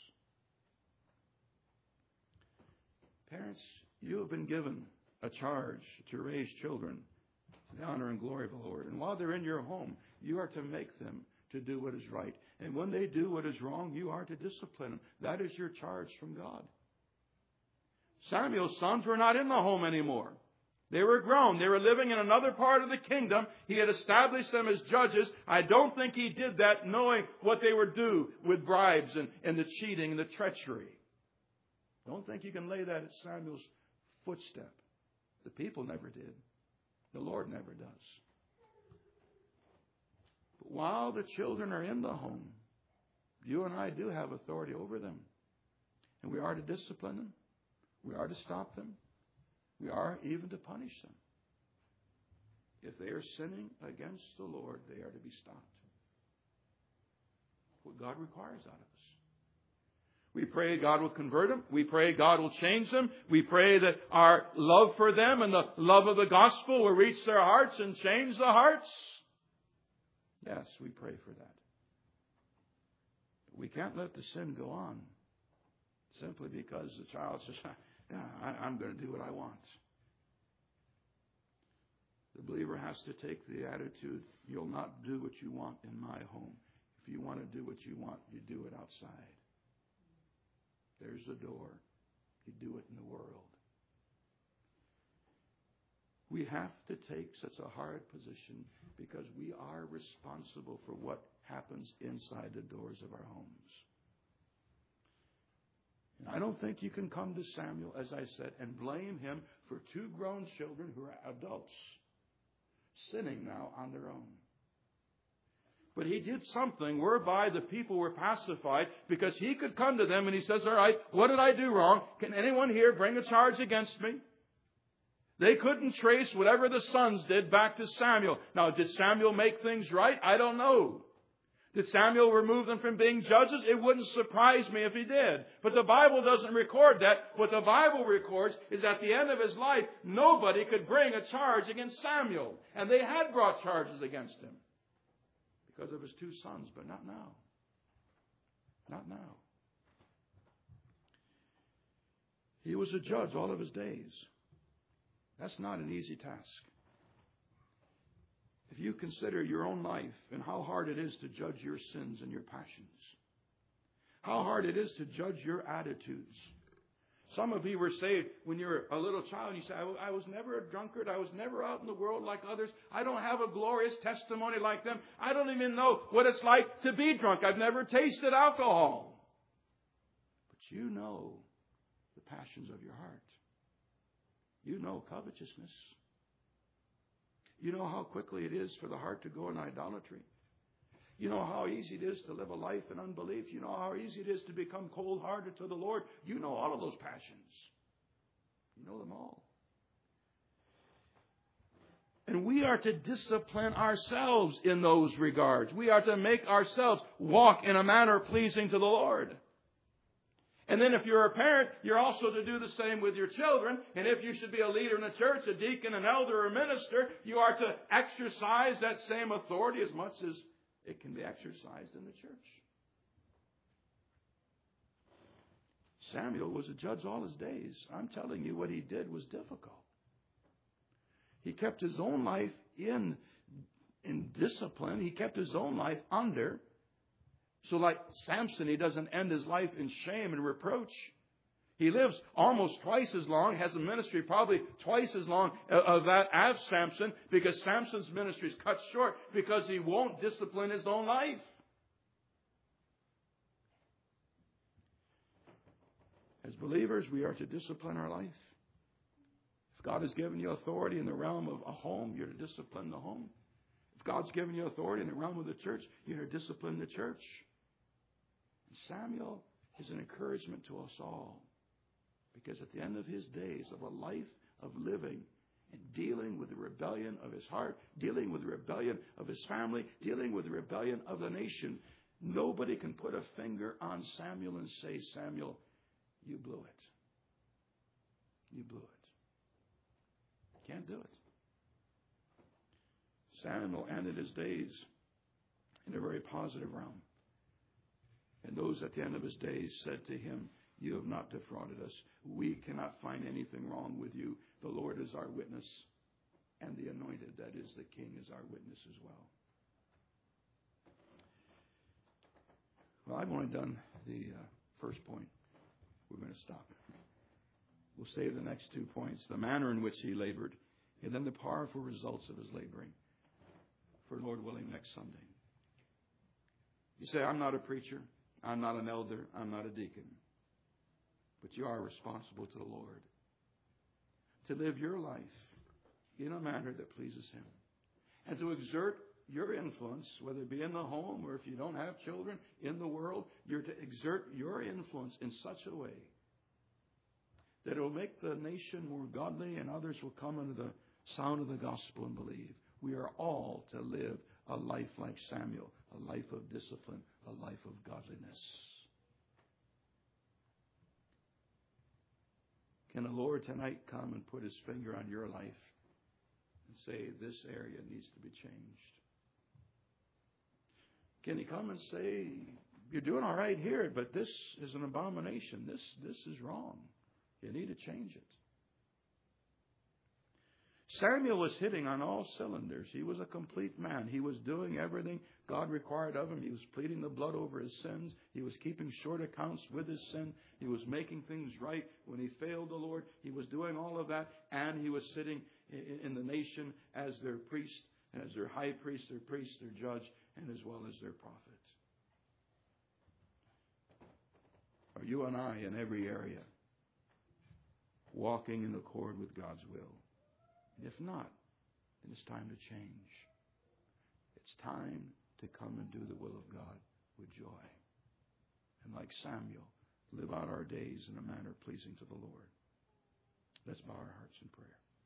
Parents, you have been given a charge to raise children to the honor and glory of the Lord. And while they're in your home, you are to make them to do what is right. And when they do what is wrong, you are to discipline them. That is your charge from God. Samuel's sons were not in the home anymore. They were grown. They were living in another part of the kingdom. He had established them as judges. I don't think he did that knowing what they would do with bribes and, and the cheating and the treachery. Don't think you can lay that at Samuel's footstep. The people never did. The Lord never does. But while the children are in the home, you and I do have authority over them. And we are to discipline them. We are to stop them. We are even to punish them. If they are sinning against the Lord, they are to be stopped. What God requires out of us. We pray God will convert them. We pray God will change them. We pray that our love for them and the love of the gospel will reach their hearts and change the hearts. Yes, we pray for that. But we can't let the sin go on simply because the child says, yeah, I, I'm going to do what I want. The believer has to take the attitude, you'll not do what you want in my home. If you want to do what you want, you do it outside. There's the door. You do it in the world. We have to take such a hard position because we are responsible for what happens inside the doors of our homes. And I don't think you can come to Samuel, as I said, and blame him for two grown children who are adults sinning now on their own. But he did something whereby the people were pacified because he could come to them and he says, all right, what did I do wrong? Can anyone here bring a charge against me? They couldn't trace whatever the sons did back to Samuel. Now, did Samuel make things right? I don't know. Did Samuel remove them from being judges? It wouldn't surprise me if he did. But the Bible doesn't record that. What the Bible records is at the end of his life, nobody could bring a charge against Samuel. And they had brought charges against him because of his two sons, but not now. Not now. He was a judge all of his days. That's not an easy task. If you consider your own life and how hard it is to judge your sins and your passions, how hard it is to judge your attitudes. Some of you were saved when you were a little child and you say, I was never a drunkard. I was never out in the world like others. I don't have a glorious testimony like them. I don't even know what it's like to be drunk. I've never tasted alcohol. But you know the passions of your heart. You know covetousness. You know how quickly it is for the heart to go in idolatry. You know how easy it is to live a life in unbelief. You know how easy it is to become cold-hearted to the Lord. You know all of those passions. You know them all. And we are to discipline ourselves in those regards. We are to make ourselves walk in a manner pleasing to the Lord. And then if you're a parent, you're also to do the same with your children. And if you should be a leader in a church, a deacon, an elder, or a minister, you are to exercise that same authority as much as it can be exercised in the church. Samuel was a judge all his days. I'm telling you, what he did was difficult. He kept his own life in, in discipline. He kept his own life under. So like Samson, he doesn't end his life in shame and reproach. He lives almost twice as long, has a ministry probably twice as long of that as Samson, because Samson's ministry is cut short because he won't discipline his own life. As believers, we are to discipline our life. If God has given you authority in the realm of a home, you're to discipline the home. If God's given you authority in the realm of the church, you're to discipline the church. Samuel is an encouragement to us all, because at the end of his days of a life of living and dealing with the rebellion of his heart, dealing with the rebellion of his family, dealing with the rebellion of the nation, nobody can put a finger on Samuel and say, Samuel, you blew it. You blew it. Can't do it. Samuel ended his days in a very positive realm. And those at the end of his days said to him, you have not defrauded us. We cannot find anything wrong with you. The Lord is our witness, and the anointed, that is the king, is our witness as well. Well, I've only done the uh, first point. We're going to stop. We'll save the next two points. The manner in which he labored, and then the powerful results of his laboring, for Lord willing next Sunday. You say, I'm not a preacher. I'm not an elder. I'm not a deacon. But you are responsible to the Lord to live your life in a manner that pleases Him. And to exert your influence, whether it be in the home or if you don't have children, in the world, you're to exert your influence in such a way that it will make the nation more godly and others will come under the sound of the gospel and believe. We are all to live a life like Samuel, a life of discipline, a life of godliness. Can the Lord tonight come and put His finger on your life and say, this area needs to be changed? Can He come and say, you're doing all right here, but this is an abomination. This, this is wrong. You need to change it. Samuel was hitting on all cylinders. He was a complete man. He was doing everything God required of him. He was pleading the blood over his sins. He was keeping short accounts with his sin. He was making things right when he failed the Lord. He was doing all of that, and he was sitting in the nation as their priest, as their high priest, their priest, their judge, and as well as their prophet. Are you and I in every area walking in accord with God's will? If not, then it's time to change. It's time to come and do the will of God with joy. And like Samuel, live out our days in a manner pleasing to the Lord. Let's bow our hearts in prayer.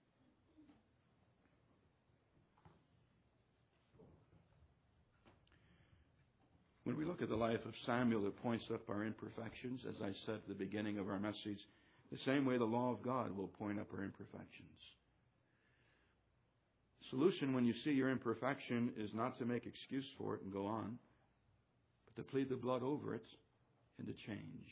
When we look at the life of Samuel, it points up our imperfections, as I said at the beginning of our message, the same way the law of God will point up our imperfections. Solution when you see your imperfection is not to make excuse for it and go on, but to plead the blood over it and to change.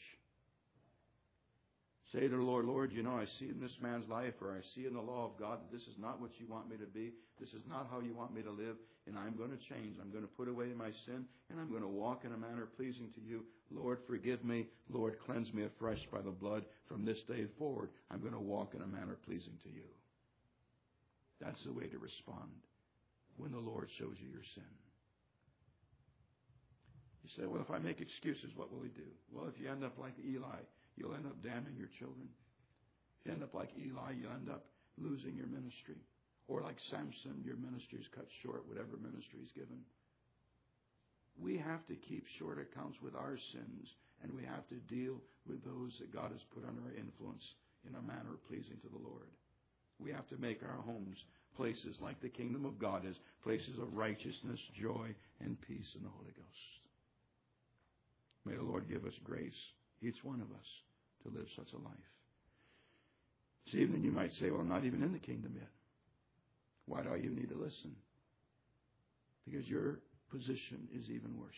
Say to the Lord, Lord, you know, I see in this man's life, or I see in the law of God that this is not what you want me to be. This is not how you want me to live, and I'm going to change. I'm going to put away my sin, and I'm going to walk in a manner pleasing to you. Lord, forgive me. Lord, cleanse me afresh by the blood. From this day forward, I'm going to walk in a manner pleasing to you. That's the way to respond when the Lord shows you your sin. You say, well, if I make excuses, what will He do? Well, if you end up like Eli, you'll end up damning your children. If you end up like Eli, you'll end up losing your ministry. Or like Samson, your ministry is cut short, whatever ministry is given. We have to keep short accounts with our sins, and we have to deal with those that God has put under our influence in a manner pleasing to the Lord. We have to make our homes places like the kingdom of God is, places of righteousness, joy, and peace in the Holy Ghost. May the Lord give us grace, each one of us, to live such a life. This evening you might say, well, I'm not even in the kingdom yet. Why do I even need to listen? Because your position is even worse.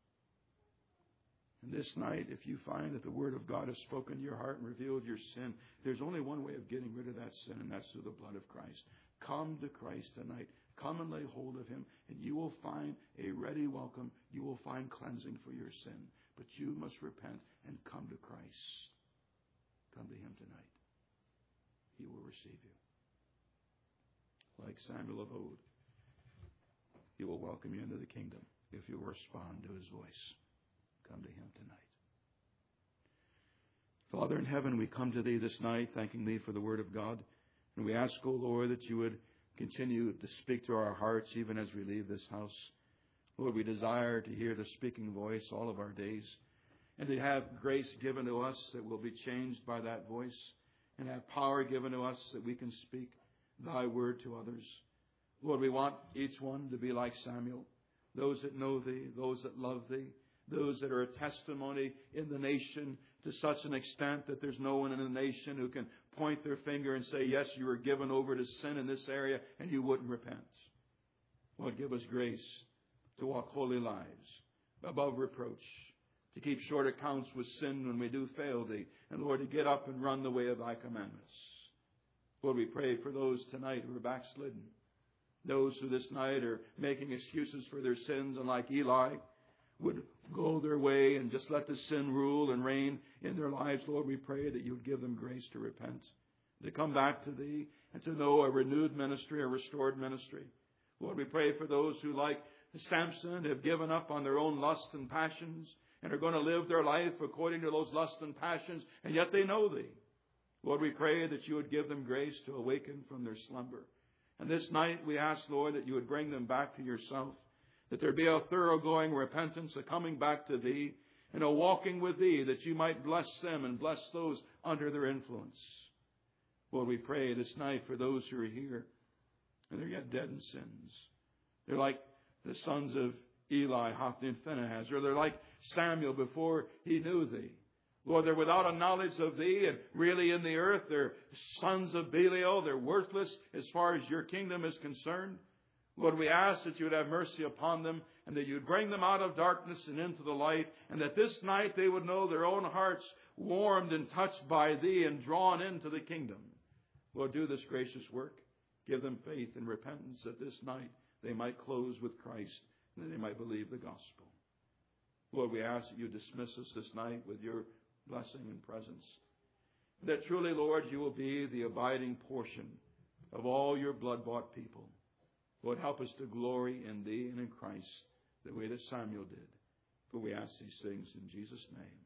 And this night, if you find that the Word of God has spoken to your heart and revealed your sin, there's only one way of getting rid of that sin, and that's through the blood of Christ. Come to Christ tonight. Come and lay hold of Him, and you will find a ready welcome. You will find cleansing for your sin. But you must repent and come to Christ. Come to Him tonight. He will receive you. Like Samuel of old, He will welcome you into the kingdom if you respond to His voice. Come to Him tonight. Father in heaven, we come to Thee this night, thanking Thee for the Word of God. And we ask, O Lord, that You would continue to speak to our hearts even as we leave this house. Lord, we desire to hear the speaking voice all of our days, and to have grace given to us that will be changed by that voice, and have power given to us that we can speak Thy word to others. Lord, we want each one to be like Samuel, those that know Thee, those that love Thee, those that are a testimony in the nation to such an extent that there's no one in the nation who can point their finger and say, yes, you were given over to sin in this area and you wouldn't repent. Lord, give us grace to walk holy lives above reproach, to keep short accounts with sin when we do fail Thee, and Lord, to get up and run the way of Thy commandments. Lord, we pray for those tonight who are backslidden, those who this night are making excuses for their sins, and like Eli, would go their way and just let the sin rule and reign in their lives. Lord, we pray that You would give them grace to repent, to come back to Thee, and to know a renewed ministry, a restored ministry. Lord, we pray for those who, like Samson, have given up on their own lusts and passions, and are going to live their life according to those lusts and passions, and yet they know Thee. Lord, we pray that You would give them grace to awaken from their slumber. And this night we ask, Lord, that You would bring them back to Yourself, that there be a thoroughgoing repentance, a coming back to Thee, and a walking with Thee, that You might bless them and bless those under their influence. Lord, we pray this night for those who are here, and they're yet dead in sins. They're like the sons of Eli, Hophni, and Phinehas, or they're like Samuel before he knew Thee. Lord, they're without a knowledge of Thee, and really in the earth they're sons of Belial. They're worthless as far as Your kingdom is concerned. Lord, we ask that You would have mercy upon them, and that You would bring them out of darkness and into the light, and that this night they would know their own hearts warmed and touched by Thee and drawn into the kingdom. Lord, do this gracious work. Give them faith and repentance that this night they might close with Christ, and that they might believe the gospel. Lord, we ask that You dismiss us this night with Your blessing and presence. That truly, Lord, You will be the abiding portion of all Your blood-bought people. Lord, help us to glory in Thee and in Christ the way that Samuel did. For we ask these things in Jesus' name.